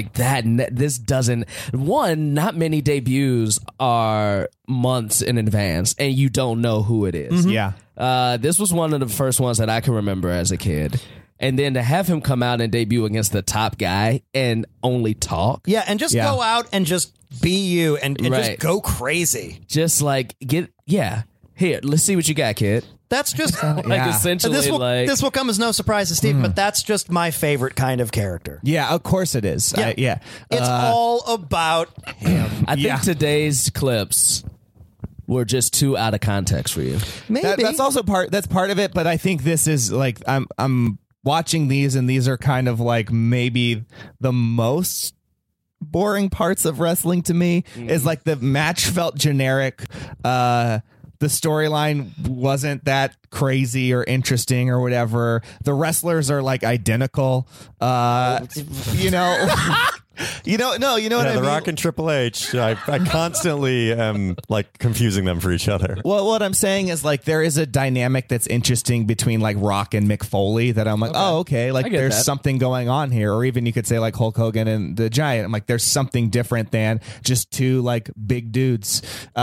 S7: not many debuts are months in advance and you don't know who it is. This was one of the first ones that I can remember as a kid. And then to have him come out and debut against the top guy and only talk.
S6: Yeah, and just go out and just be you and just go crazy.
S7: Just like here, let's see what you got, kid.
S6: That's just
S7: essentially
S6: this will come as no surprise to Steve, but that's just my favorite kind of character.
S8: Yeah, of course it is.
S6: It's all about him.
S7: I think today's clips were just too out of context for you.
S6: Maybe
S8: that's also part of it, but I think this is like I'm watching these and these are kind of like maybe the most boring parts of wrestling to me is like the match felt generic. The storyline wasn't that crazy or interesting or whatever. The wrestlers are like identical. You know what I mean?
S5: The Rock and Triple H, I constantly am like confusing them for each other.
S8: Well, what I'm saying is like there is a dynamic that's interesting between like Rock and Mick Foley that I'm like, like there's something going on here. Or even you could say like Hulk Hogan and the Giant. I'm like, there's something different than just two like big dudes.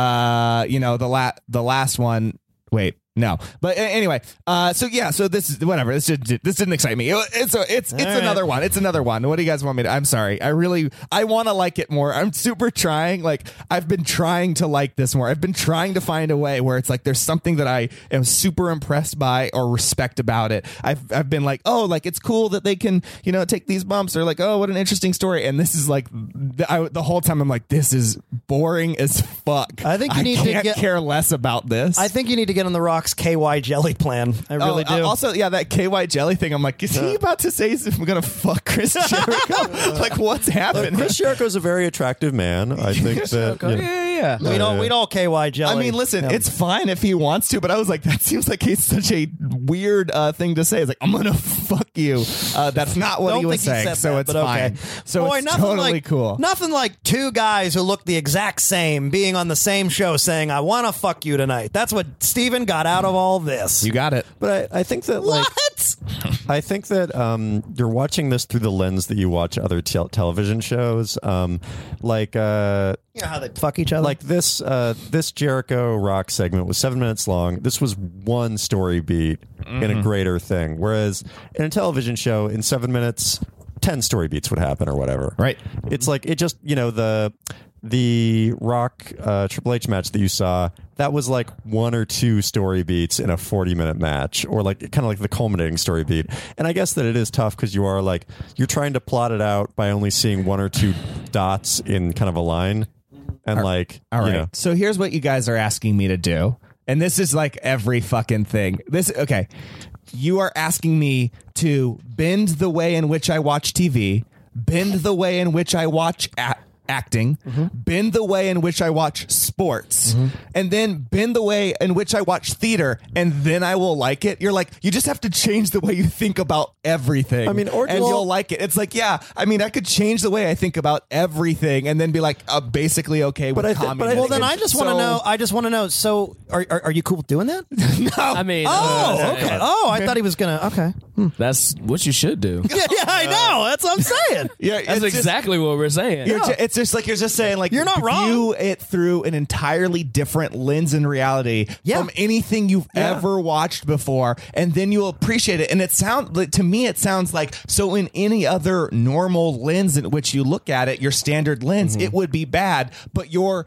S8: The last one. Wait. No, but anyway, so this is whatever. This didn't excite me. It's another one. It's another one. What do you guys want me to? I'm sorry. I want to like it more. I'm super trying. Like I've been trying to like this more. I've been trying to find a way where it's like there's something that I am super impressed by or respect about it. I've been like, like it's cool that they can take these bumps or like, what an interesting story. And this is like the whole time I'm like, this is boring as fuck.
S6: I think you need to
S8: care less about this.
S6: I think you need to get on the Rock's KY jelly plan. I really do.
S8: Also, that KY jelly thing. I'm like, is he about to say I'm gonna fuck Chris Jericho? Like, what's happening?
S5: Chris Jericho's a very attractive man. I think that
S6: we'd all KY jelly.
S8: I mean, listen, it's fine if he wants to, but I was like, that seems like he's such a weird thing to say. It's like, I'm gonna fuck you. That's not what he was saying, so it's fine. So it's totally cool.
S6: Nothing like two guys who look the exact same being on the same show saying, I want to fuck you tonight. That's what Steven got out of all this.
S8: You got it.
S5: But I think that I think that you're watching this through the lens that you watch other television shows. Like
S6: how they fuck each other.
S5: Like this Jericho Rock segment was 7 minutes long. This was one story beat in a greater thing. Whereas in a television show, in 7 minutes, 10 story beats would happen or whatever.
S8: Right.
S5: It's like it just the Rock Triple H match that you saw, that was like one or two story beats in a 40-minute match, or like kind of like the culminating story beat. And I guess that it is tough because you're trying to plot it out by only seeing one or two dots in kind of a line. And all right.
S8: So here's what you guys are asking me to do. And this is like every fucking thing. You are asking me to bend the way in which I watch TV, bend the way in which I watch acting, bend the way in which I watch sports, and then bend the way in which I watch theater, and then I will like it. You're like, you just have to change the way you think about everything. I mean, and you'll like it. It's like, I could change the way I think about everything, and then be like, basically okay with communism.
S6: Well, then I just want to know. I just want to know. So, are you cool with doing that?
S8: No.
S7: I mean,
S6: okay. I thought he was gonna. Okay,
S7: that's what you should do.
S6: Yeah, I know. That's what I'm saying.
S7: That's exactly what we're saying.
S8: It's just like you're just saying, like
S6: You're not wrong.
S8: View it through an entirely different lens in reality from anything you've ever watched before, and then you'll appreciate it. And to me, it sounds like so in any other normal lens in which you look at it, your standard lens, it would be bad. But you're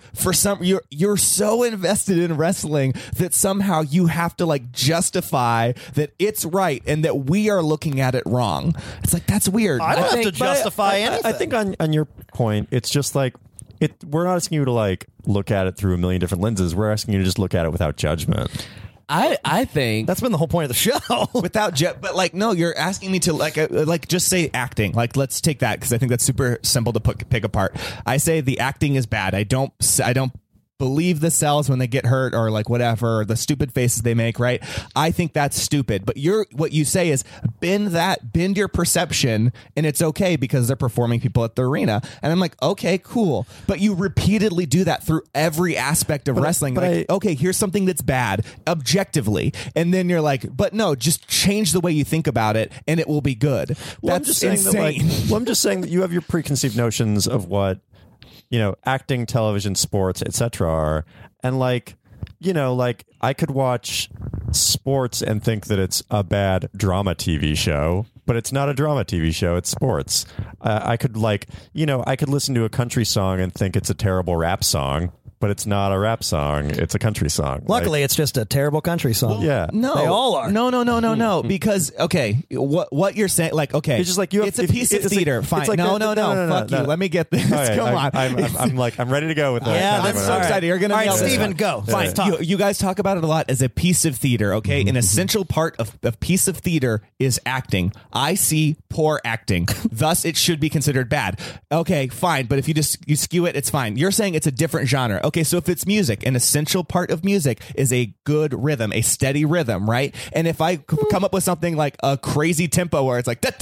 S8: so invested in wrestling that somehow you have to like justify that it's right and that we are looking at it wrong. It's like, that's weird.
S6: I don't have to justify anything.
S5: I think on your point, it's just like we're not asking you to like look at it through a million different lenses. We're asking you to just look at it without judgment.
S7: I think
S6: that's been the whole point of the show.
S8: But like, no, you're asking me to like just say acting. Like, let's take that because I think that's super simple to pick apart. I say the acting is bad. I don't believe the cells when they get hurt or like whatever, or the stupid faces they make, right? I think that's stupid. But what you say is bend your perception, and it's okay because they're performing people at the arena. And I'm like, okay, cool. But you repeatedly do that through every aspect of wrestling. Okay, here's something that's bad objectively, and then you're like, but no, just change the way you think about it, and it will be good.
S5: Well,
S8: that's insane.
S5: I'm just saying that you have your preconceived notions of what acting, television, sports, etc. are, and like I could watch sports and think that it's a bad drama TV show, but it's not a drama TV show, it's sports. I could I could listen to a country song and think it's a terrible rap song, but it's not a rap song, it's a country song.
S6: Luckily, it's just a terrible country song.
S5: Yeah.
S8: No.
S6: They all are.
S8: No. Because, okay, what you're saying, like, okay,
S5: it's just like
S8: it's a piece of theater. Fine.
S5: Like
S8: no. Fuck you. Let me get this.
S5: Right,
S8: Come on.
S5: I'm ready to go with that.
S6: Yeah,
S8: I'm so excited. You're going to nail this.
S6: Steven, go.
S8: Fine. You guys talk about it a lot as a piece of theater, okay? An essential part of a piece of theater is acting. I see poor acting. Thus, it should be considered bad. Okay, fine. But if you skew it, it's fine. You're saying it's a different genre. Okay, so if it's music, an essential part of music is a good rhythm, a steady rhythm, right? And if I come up with something like a crazy tempo where it's like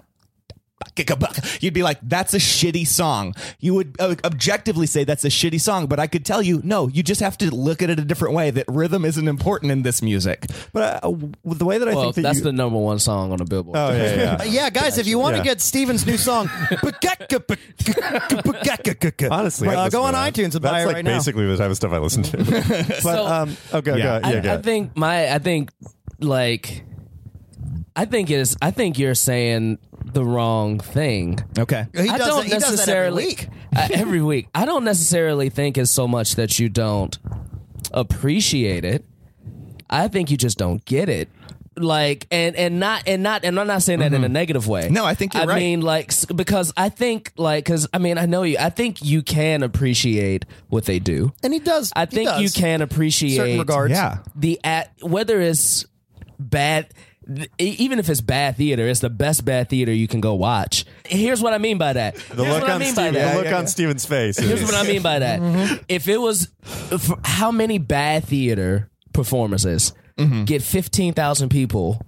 S8: you'd be like, that's a shitty song. You would objectively say that's a shitty song, but I could tell you, no, you just have to look at it a different way, that rhythm isn't important in this music.
S5: But the way that I think
S7: that's the number one song on the Billboard.
S5: Oh, yeah.
S6: Yeah, guys, if you want to get Steven's new song,
S5: honestly,
S6: go on iTunes and buy it right now.
S5: That's basically the type of stuff I listen to. But
S7: I think you're saying the wrong thing.
S8: Okay.
S6: He does that every week.
S7: Every week. I don't necessarily think it's so much that you don't appreciate it. I think you just don't get it. Like, and I'm not saying that in a negative way.
S8: No, I think you're right.
S7: I mean, like, because I think, like, I know you. I think you can appreciate what they do,
S6: and he does.
S7: I think you can appreciate
S6: certain regards.
S7: Yeah, whether it's bad. Even if it's bad theater, it's the best bad theater you can go watch. Here's what I mean by that.
S5: The look on Steven's face.
S7: Here's what I mean by that. If it was, how many bad theater performances get 15,000 people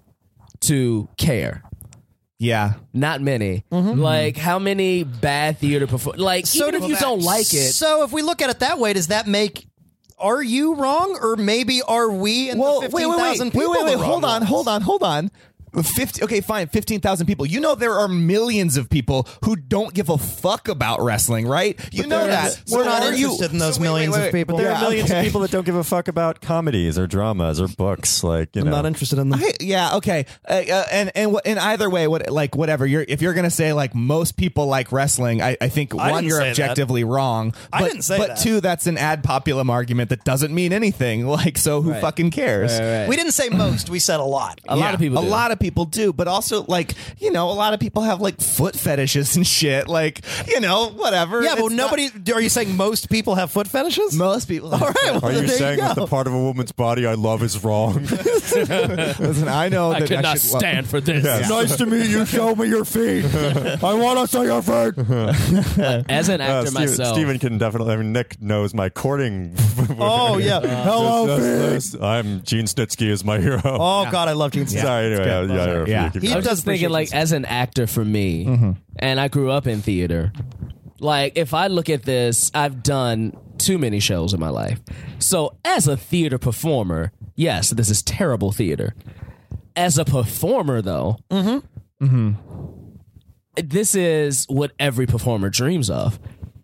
S7: to care?
S8: Yeah.
S7: Not many. Like, how many bad theater like, even if you don't like it.
S6: So if we look at it that way, does that make... Are you wrong, or maybe are we? And the 15,000 people.
S8: Wait. Hold on. 50. Okay, fine. 15,000 people. You know there are millions of people who don't give a fuck about wrestling, right? You know that.
S6: We're not interested in those millions of people.
S5: But there are millions of people that don't give a fuck about comedies or dramas or books. Like,
S6: I'm not interested in them.
S8: Okay. And in either way, whatever. If you're gonna say like most people like wrestling, I think one, you're objectively wrong.
S6: I didn't say that.
S8: But two, that's an ad populum argument that doesn't mean anything. Like, so who fucking cares?
S7: Right.
S6: We didn't say most. We said a lot.
S7: A lot of people.
S8: A lot of people do, but also, like, a lot of people have like foot fetishes and shit, like, whatever.
S6: Yeah, but nobody. Are you saying most people have foot fetishes?
S8: Most people.
S6: All right. Well,
S5: are you saying that the part of a woman's body I love is wrong?
S8: Listen, I know that
S7: I could not stand for this.
S5: Yes.
S6: Nice to meet you. Show me your feet. I want to see your feet.
S7: As an actor myself,
S5: Steven can definitely. I mean, Nick knows my courting.
S6: Oh yeah. Hello, feet.
S5: I'm Gene Snitsky is my hero.
S6: Oh God, I love Gene Snitsky.
S5: Sorry, anyway,
S6: He
S7: I was just thinking, like, as an actor for me, and I grew up in theater. Like, if I look at this, I've done too many shows in my life. So, as a theater performer, yes, this is terrible theater. As a performer, though, this is what every performer dreams of.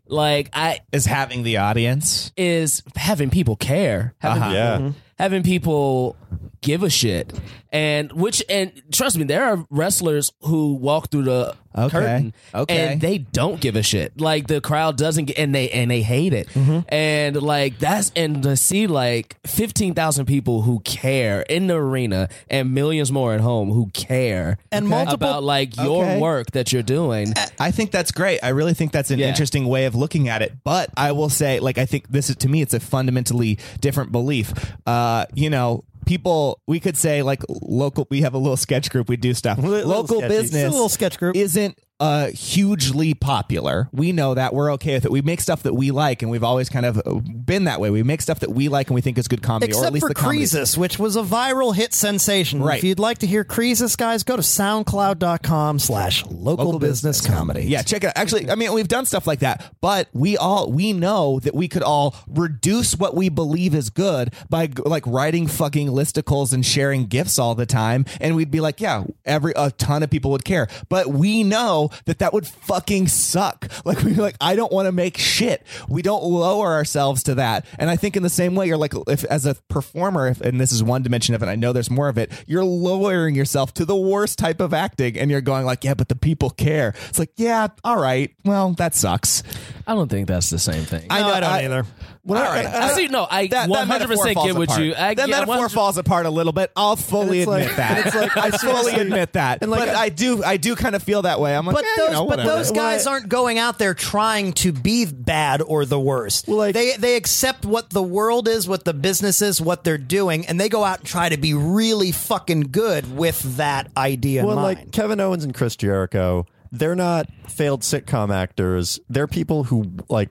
S7: Like
S8: is having the audience,
S7: is having people care, having people give a shit, and trust me, there are wrestlers who walk through the curtain and they don't give a shit. Like the crowd doesn't get, and they hate it, and like and to see like 15,000 people who care in the arena and millions more at home who care
S6: and multiple
S7: about like your work that you're doing.
S8: I think that's great. I really think that's an interesting way of looking at it. But I will say, like, I think this is, to me, it's a fundamentally different belief. People, we could say like local, we have a little sketch group, we do stuff. Local business,
S6: a little sketch group,
S8: isn't hugely popular. We know that. We're okay with it. We make stuff that we like, and we've always kind of been that way. We make stuff that we like and we think is good comedy,
S6: except
S8: or at least
S6: for
S8: the comedy.
S6: Kreezus, which was a viral hit sensation.
S8: Right.
S6: If you'd like to hear Kreezus, guys, go to soundcloud.com/local business comedy.
S8: Yeah, check it out. Actually, I mean, we've done stuff like that, but we know that we could all reduce what we believe is good by like writing fucking listicles and sharing GIFs all the time, and we'd be like, yeah, a ton of people would care. But we know that would fucking suck. Like, I don't want to make shit. We don't lower ourselves to that. And I think in the same way, you're like, if as a performer, and this is one dimension of it, I know there's more of it, you're lowering yourself to the worst type of acting, and you're going like, yeah, but the people care. It's like, yeah, all right, well, that sucks.
S7: I don't think that's the same thing.
S6: I don't either.
S8: Well, all right.
S7: I see. No, I 100% get what you.
S8: That metaphor falls apart a little bit. I'll fully admit that. It's like I fully admit that. And like, but I do kind of feel that way. I'm like,
S6: but those guys aren't going out there trying to be bad or the worst. Well, like, they accept what the world is, what the business is, what they're doing, and they go out and try to be really fucking good with that idea in mind.
S5: Like Kevin Owens and Chris Jericho, they're not failed sitcom actors. They're people who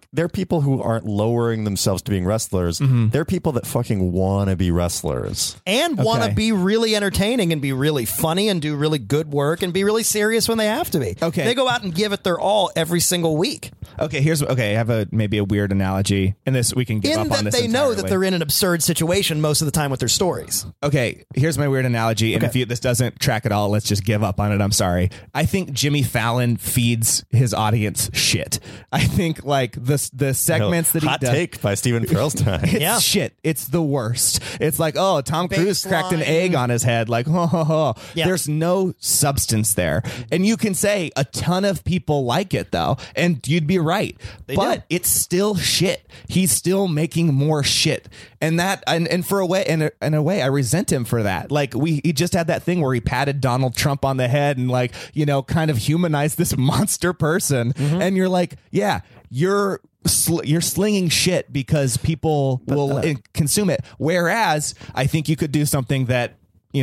S5: aren't lowering themselves to being wrestlers. They're people that fucking want to be wrestlers
S6: and want to be really entertaining and be really funny and do really good work and be really serious when they have to be.
S8: Okay,
S6: they go out and give it their all every single week.
S8: Okay, I have maybe a weird analogy, and this we can give up on this.
S6: They know that they're in an absurd situation most of the time with their stories.
S8: Okay, here's my weird analogy, and if this doesn't track at all, let's just give up on it. I'm sorry. I think Jimmy Fallon feeds his audience shit. I think like the segments that he does.
S5: Hot take by Stephen Pearlstein.
S8: It's shit. It's the worst. It's like, oh, Tom Cruise cracked an egg on his head. Like, There's no substance there. And you can say a ton of people like it though, and you'd be right. But it's still shit. He's still making more shit. And that, and for a way, in a way, I resent him for that. Like he just had that thing where he patted Donald Trump on the head and like, kind of humanized this monster person, and you're like, yeah, you're slinging shit because people will consume it. Whereas I think you could do something that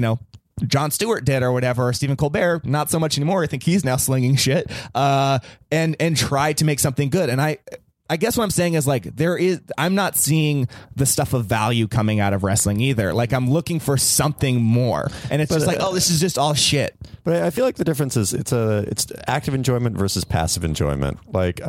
S8: Jon Stewart did or whatever, or Stephen Colbert, not so much anymore. I think he's now slinging shit and try to make something good. And I guess what I'm saying is like I'm not seeing the stuff of value coming out of wrestling either. Like I'm looking for something more, and it's just like, oh, this is just all shit.
S5: But I feel like the difference is it's active enjoyment versus passive enjoyment. Like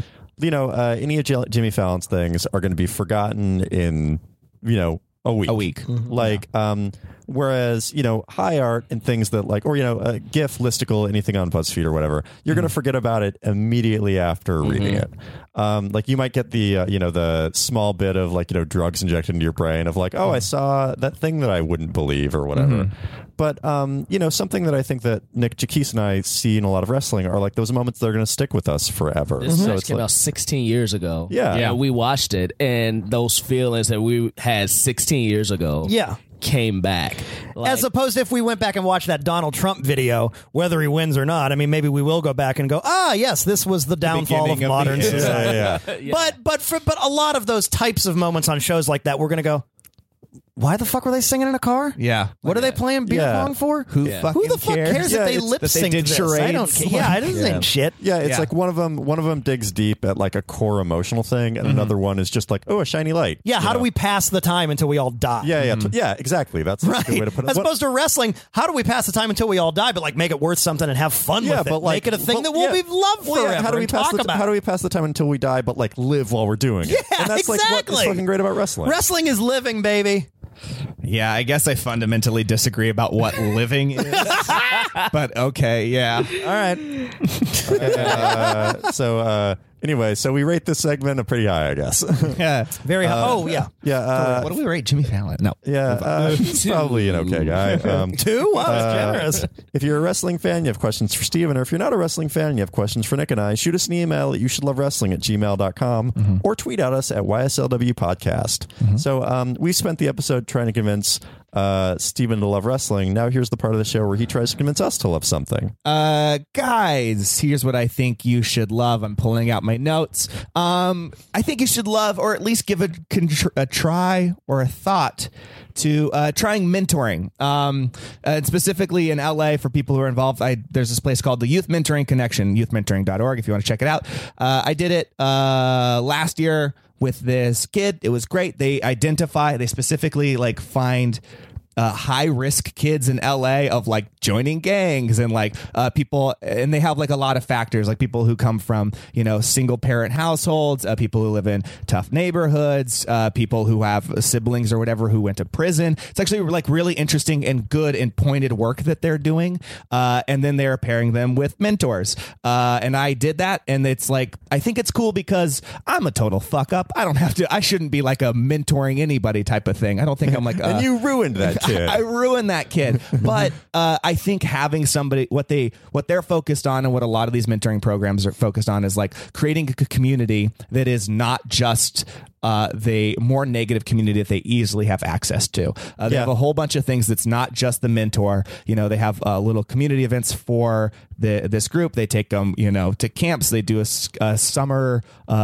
S5: any of Jimmy Fallon's things are going to be forgotten in a week. Like whereas high art and things that like, or a GIF, listicle, anything on BuzzFeed or whatever, you're going to forget about it immediately after reading it. Like you might get the the small bit of like drugs injected into your brain of like, oh, I saw that thing that I wouldn't believe or whatever. But something that I think that Nick Jakis and I see in a lot of wrestling are like those moments that are going to stick with us forever.
S7: This match came out 16 years ago.
S5: Yeah,
S7: we watched it, and those feelings that we had 16 years ago. Came back.
S6: As opposed to if we went back and watched that Donald Trump video, whether he wins or not, I mean, maybe we will go back and go, yes, this was the downfall of modern society. But a lot of those types of moments on shows like that, we're going to go, why the fuck were they singing in a car?
S8: Yeah.
S6: What are they playing beer pong for?
S8: Who the fuck
S6: cares if they lip sync this?
S8: Charades.
S6: I don't care. Yeah, I didn't think shit.
S5: Yeah, it's like one of them digs deep at like a core emotional thing, and another one is just like, oh, a shiny light.
S6: Yeah, how do we pass the time until we all die?
S5: Yeah, exactly. That's a good way to put it.
S6: As opposed to wrestling, how do we pass the time until we all die, but like make it worth something and have fun with it? But like, make it a thing that will be loved forever.
S5: How do we pass the time until we die, but like live while we're doing it?
S6: Yeah,
S5: and that's like what's fucking great about wrestling.
S6: Wrestling is living, baby.
S8: Yeah, I guess I fundamentally disagree about what living is. But okay, yeah.
S6: All right.
S5: So Anyway, so we rate this segment pretty high, I guess.
S8: Yeah,
S6: very high. Oh yeah,
S5: yeah.
S8: What do we rate Jimmy Fallon? No,
S5: he's probably an okay guy.
S6: 2? Wow, that's generous.
S5: If you're a wrestling fan, you have questions for Steven, or if you're not a wrestling fan, you have questions for Nick and I, shoot us an email at youshouldlovewrestling@gmail.com or tweet at us at YSLW Podcast. So we spent the episode trying to convince Steven to love wrestling. Now here's the part of the show where he tries to convince us to love something.
S8: Guys, here's what I think you should love. I'm pulling out my notes. I think you should love, or at least give a try or a thought to trying mentoring. And specifically in LA, for people who are involved, there's this place called the Youth Mentoring Connection, youthmentoring.org, if you want to check it out. I did it last year with this kid. It was great. They specifically like find high risk kids in LA of like joining gangs and like people, and they have like a lot of factors, like people who come from, single parent households, people who live in tough neighborhoods, people who have siblings or whatever who went to prison. It's actually like really interesting and good and pointed work that they're doing. And then they're pairing them with mentors. And I did that. And it's like, I think it's cool because I'm a total fuck up. I shouldn't be like a mentoring anybody type of thing. I don't think I'm like,
S5: and you ruined that kid.
S8: I ruined that kid. But I think having somebody, what they're focused on and what a lot of these mentoring programs are focused on is like creating a community that is not just the more negative community that they easily have access to. They have a whole bunch of things that's not just the mentor. They have little community events for this group. They take them, to camps. They do a summer,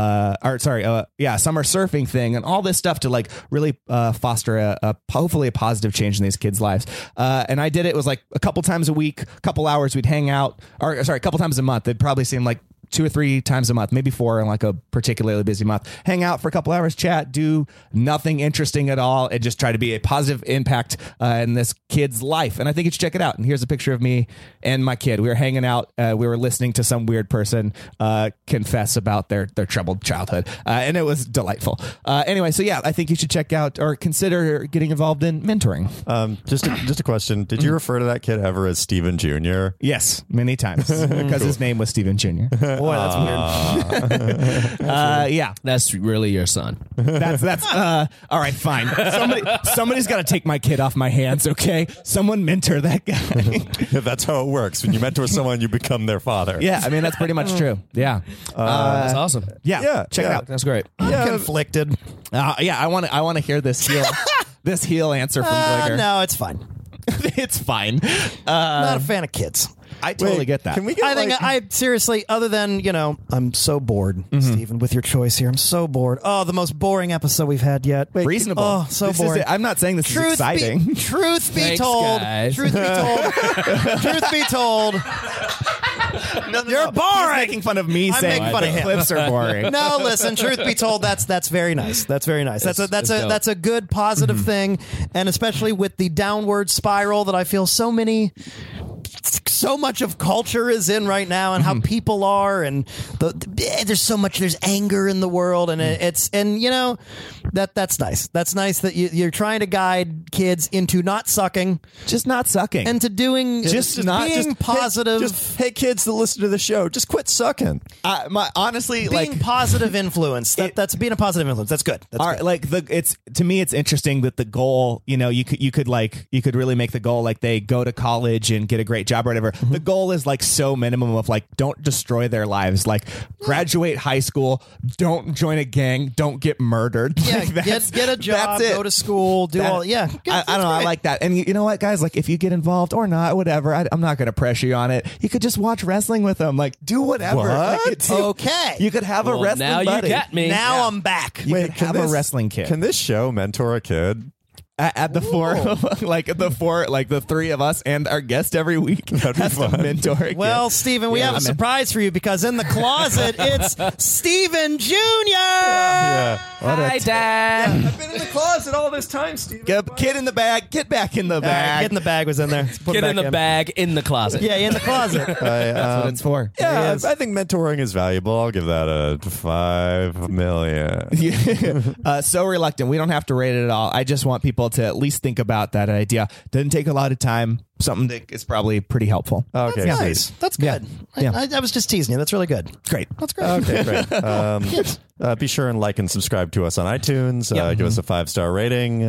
S8: summer surfing thing and all this stuff to like really foster hopefully a positive change in these kids' lives. And I did it. It was like a couple times a week, a couple hours. We'd hang out, a couple times a month. It'd probably seem like 2 or 3 times a month, maybe 4 in like a particularly busy month. Hang out for a couple hours, chat, do nothing interesting at all, and just try to be a positive impact in this kid's life. And I think you should check it out. And here's a picture of me and my kid. We were hanging out. We were listening to some weird person confess about their troubled childhood, and it was delightful. Anyway, so yeah, I think you should check out or consider getting involved in mentoring.
S5: Just a question. Did you refer to that kid ever as Steven Jr.?
S8: Yes, many times because his name was Steven Jr.
S6: Boy, that's weird.
S8: Yeah,
S7: that's really your son.
S8: That's all right. Fine. Somebody's got to take my kid off my hands. Okay, someone mentor that guy.
S5: That's how it works. When you mentor someone, you become their father.
S8: Yeah, I mean that's pretty much true. Yeah,
S7: that's awesome.
S8: Yeah, check it out.
S7: That's great.
S6: I'm conflicted.
S8: I want to hear this heel answer from Gligger.
S6: No, it's fine.
S8: It's fine.
S6: Not a fan of kids.
S8: I totally get that.
S5: Can we get
S6: I seriously, other than, I'm so bored, Stephen, with your choice here. I'm so bored. Oh, the most boring episode we've had yet.
S8: Reasonable.
S6: Oh, so boring.
S8: I'm not saying this is exciting.
S6: Truth be
S7: Thanks,
S6: told.
S7: guys.
S6: Truth be told. You're boring.
S8: He's making fun of me saying
S6: making fun of him.
S8: clips are boring.
S6: No, listen, truth be told, that's very nice. That's very nice. That's a good positive thing, and especially with the downward spiral that I feel so much of culture is in right now, and how people are, and there's anger in the world, and that's nice. That's nice that you're trying to guide kids into not sucking,
S8: just not sucking,
S6: and to doing being positive.
S5: Hey kids that listen to the show, just quit sucking.
S8: Honestly,
S6: being positive influence. That's being a positive influence. That's good. That's good.
S8: To me, it's interesting that the goal, you could really make the goal like they go to college and get a great job or whatever. The goal is like so minimum of like, don't destroy their lives. Like graduate high school, don't join a gang, don't get murdered.
S6: Yeah,
S8: like
S6: get a job, go to school, all. Yeah,
S8: I don't know. I like that. And you know what, guys? Like if you get involved or not, whatever. I'm not going to pressure you on it. You could just watch wrestling with them. Like do whatever.
S6: What? Okay.
S8: You could have a wrestling
S7: now
S8: buddy.
S7: You got me.
S6: Now I'm back.
S8: You could have a wrestling kid.
S5: Can this show mentor a kid?
S8: At the the 3 of us and our guest every week.
S5: That'd be fun.
S8: Mentor.
S6: Well, Stephen, we have a surprise for you because in the closet, it's Stephen Jr.
S5: Yeah.
S7: Hi, Dad.
S5: I've been in the closet all this time, Stephen.
S8: Kid in the bag. Get back in the bag.
S6: Kid in the bag was in there.
S7: Get in the bag in the closet.
S6: Yeah, in the closet.
S8: That's what it's for.
S5: Yeah, I think mentoring is valuable. I'll give that a 5 million.
S8: So reluctant. We don't have to rate it at all. I just want people able to at least think about that idea. Doesn't take a lot of time. Something that is probably pretty helpful.
S5: Okay,
S6: That's nice. That's good.
S8: Yeah.
S6: I was just teasing you. That's really good.
S8: Great.
S6: That's great.
S5: Okay, great. Be sure and like and subscribe to us on iTunes. Give us a 5-star rating.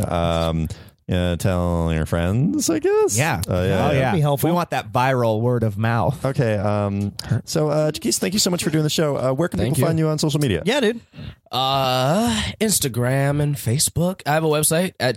S5: Tell your friends, I guess.
S8: Yeah.
S6: That'd be helpful.
S8: We want that viral word of mouth.
S5: Okay. So, Jaquise, thank you so much for doing the show. Where can people find you on social media?
S6: Yeah, dude.
S7: Instagram and Facebook. I have a website at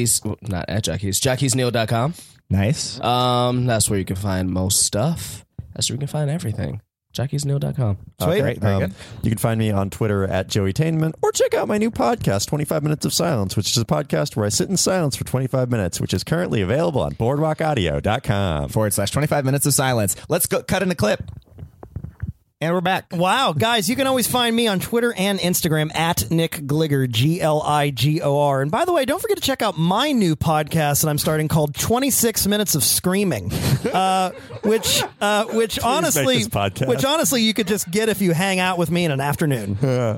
S7: JaquiseNeal.com.
S8: Nice.
S7: That's where you can find most stuff. That's where you can find everything. JaquiseNeal.com.
S6: Sweet.
S8: Great. Very good.
S5: You can find me on Twitter at JoeyTainman, or check out my new podcast, 25 Minutes of Silence, which is a podcast where I sit in silence for 25 minutes, which is currently available on BoardwalkAudio.com.
S8: /25 minutes of silence. Let's go cut in a clip. And we're back.
S6: Wow, guys, you can always find me on Twitter and Instagram at Nick Gligor, Gligor. And by the way, don't forget to check out my new podcast that I'm starting called 26 Minutes of Screaming, which honestly you could just get if you hang out with me in an afternoon.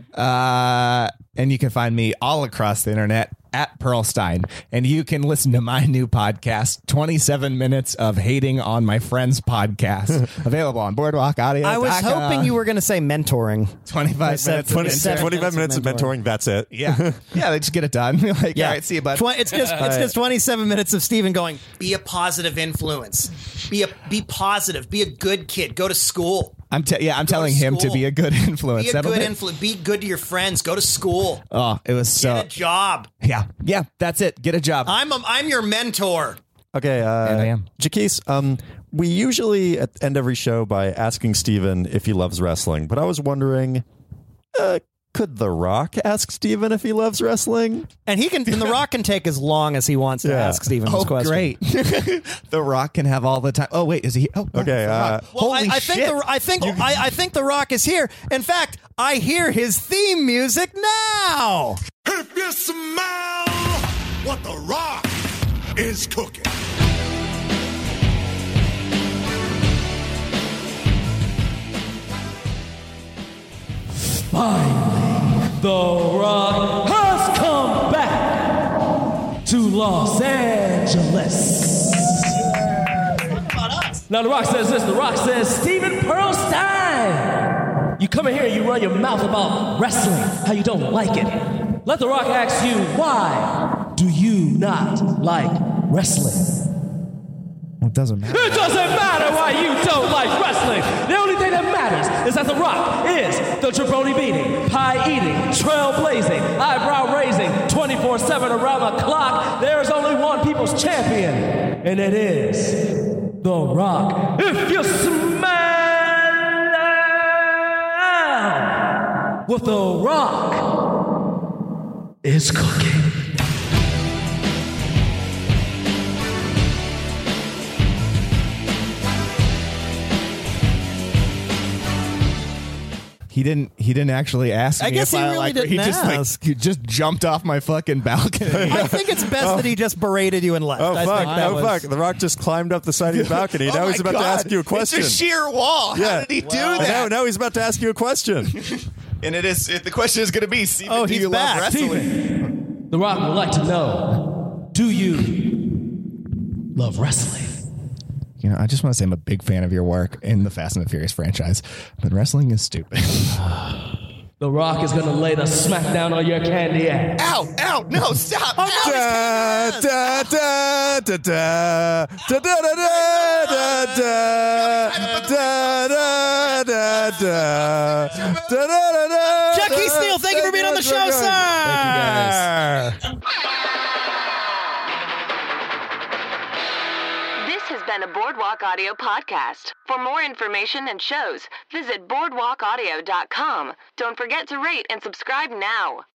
S8: And you can find me all across the internet at Pearlstein. And you can listen to my new podcast, 27 Minutes of Hating on My Friend's Podcast, available on Boardwalk Audio.
S6: I was hoping you were going to say mentoring.
S8: 25
S5: minutes of mentoring. That's it.
S8: Yeah. Yeah, they just get it done. Like, all right, see you, bud.
S6: It's just 27 minutes of Steven going, be a positive influence. Be positive. Be a good kid. Go to school.
S8: I'm telling him to be a good influence.
S6: Be a good influence. Be good to your friends. Go to school.
S8: Oh, it was so.
S6: Get a job.
S8: Yeah, that's it. Get a job.
S6: I'm your mentor.
S5: Okay,
S8: and I am.
S5: Jaquise, we usually end every show by asking Steven if he loves wrestling, but I was wondering, could The Rock ask Steven if he loves wrestling?
S6: And The Rock can take as long as he wants to ask Steven this question.
S8: Great. The Rock can have all the time. Oh, wait, is he? Oh,
S5: okay.
S8: Holy shit.
S6: I think The Rock is here. In fact, I hear his theme music now.
S10: If you smell what The Rock is cooking.
S9: Finally, The Rock has come back to Los Angeles. Now, The Rock says this. The Rock says, Steven Pearlstein, you come in here and you run your mouth about wrestling, how you don't like it. Let The Rock ask you, why do you not like wrestling?
S8: It doesn't matter.
S9: It doesn't matter why you don't like wrestling. The only thing that matters is that The Rock is the jabroni beating, pie eating, trailblazing, eyebrow raising, 24/7 around the clock. There is only one people's champion, and it is The Rock. If you smell what The Rock is cooking.
S8: He didn't actually ask me.
S6: I guess
S8: if
S6: he
S8: I
S6: really
S8: like,
S6: didn't
S8: he just
S6: ask.
S8: he just jumped off my fucking balcony.
S6: I think it's best that he just berated you and left.
S5: Oh, fuck. The Rock just climbed up the side of your balcony. Now he's about to ask you a question.
S8: It's a sheer wall. How did he do that?
S5: Now he's about to ask you a question.
S8: And the question is going to be, Steven, do
S6: he's
S8: you
S6: back.
S8: love wrestling?
S9: Steven, The Rock would like to know, do you love wrestling?
S8: You know, I just want to say I'm a big fan of your work in the Fast and the Furious franchise, but wrestling is stupid.
S9: The Rock is going to lay the smackdown on your candy ass.
S8: Ow! Ow! No, stop!
S5: Da, da, da, da, da, da, da, da, da, da.
S6: Jackie Steele, thank you for being on the show, sir.
S7: Thank you, guys.
S4: This has been a Boardwalk Audio podcast. For more information and shows, visit BoardwalkAudio.com. Don't forget to rate and subscribe now.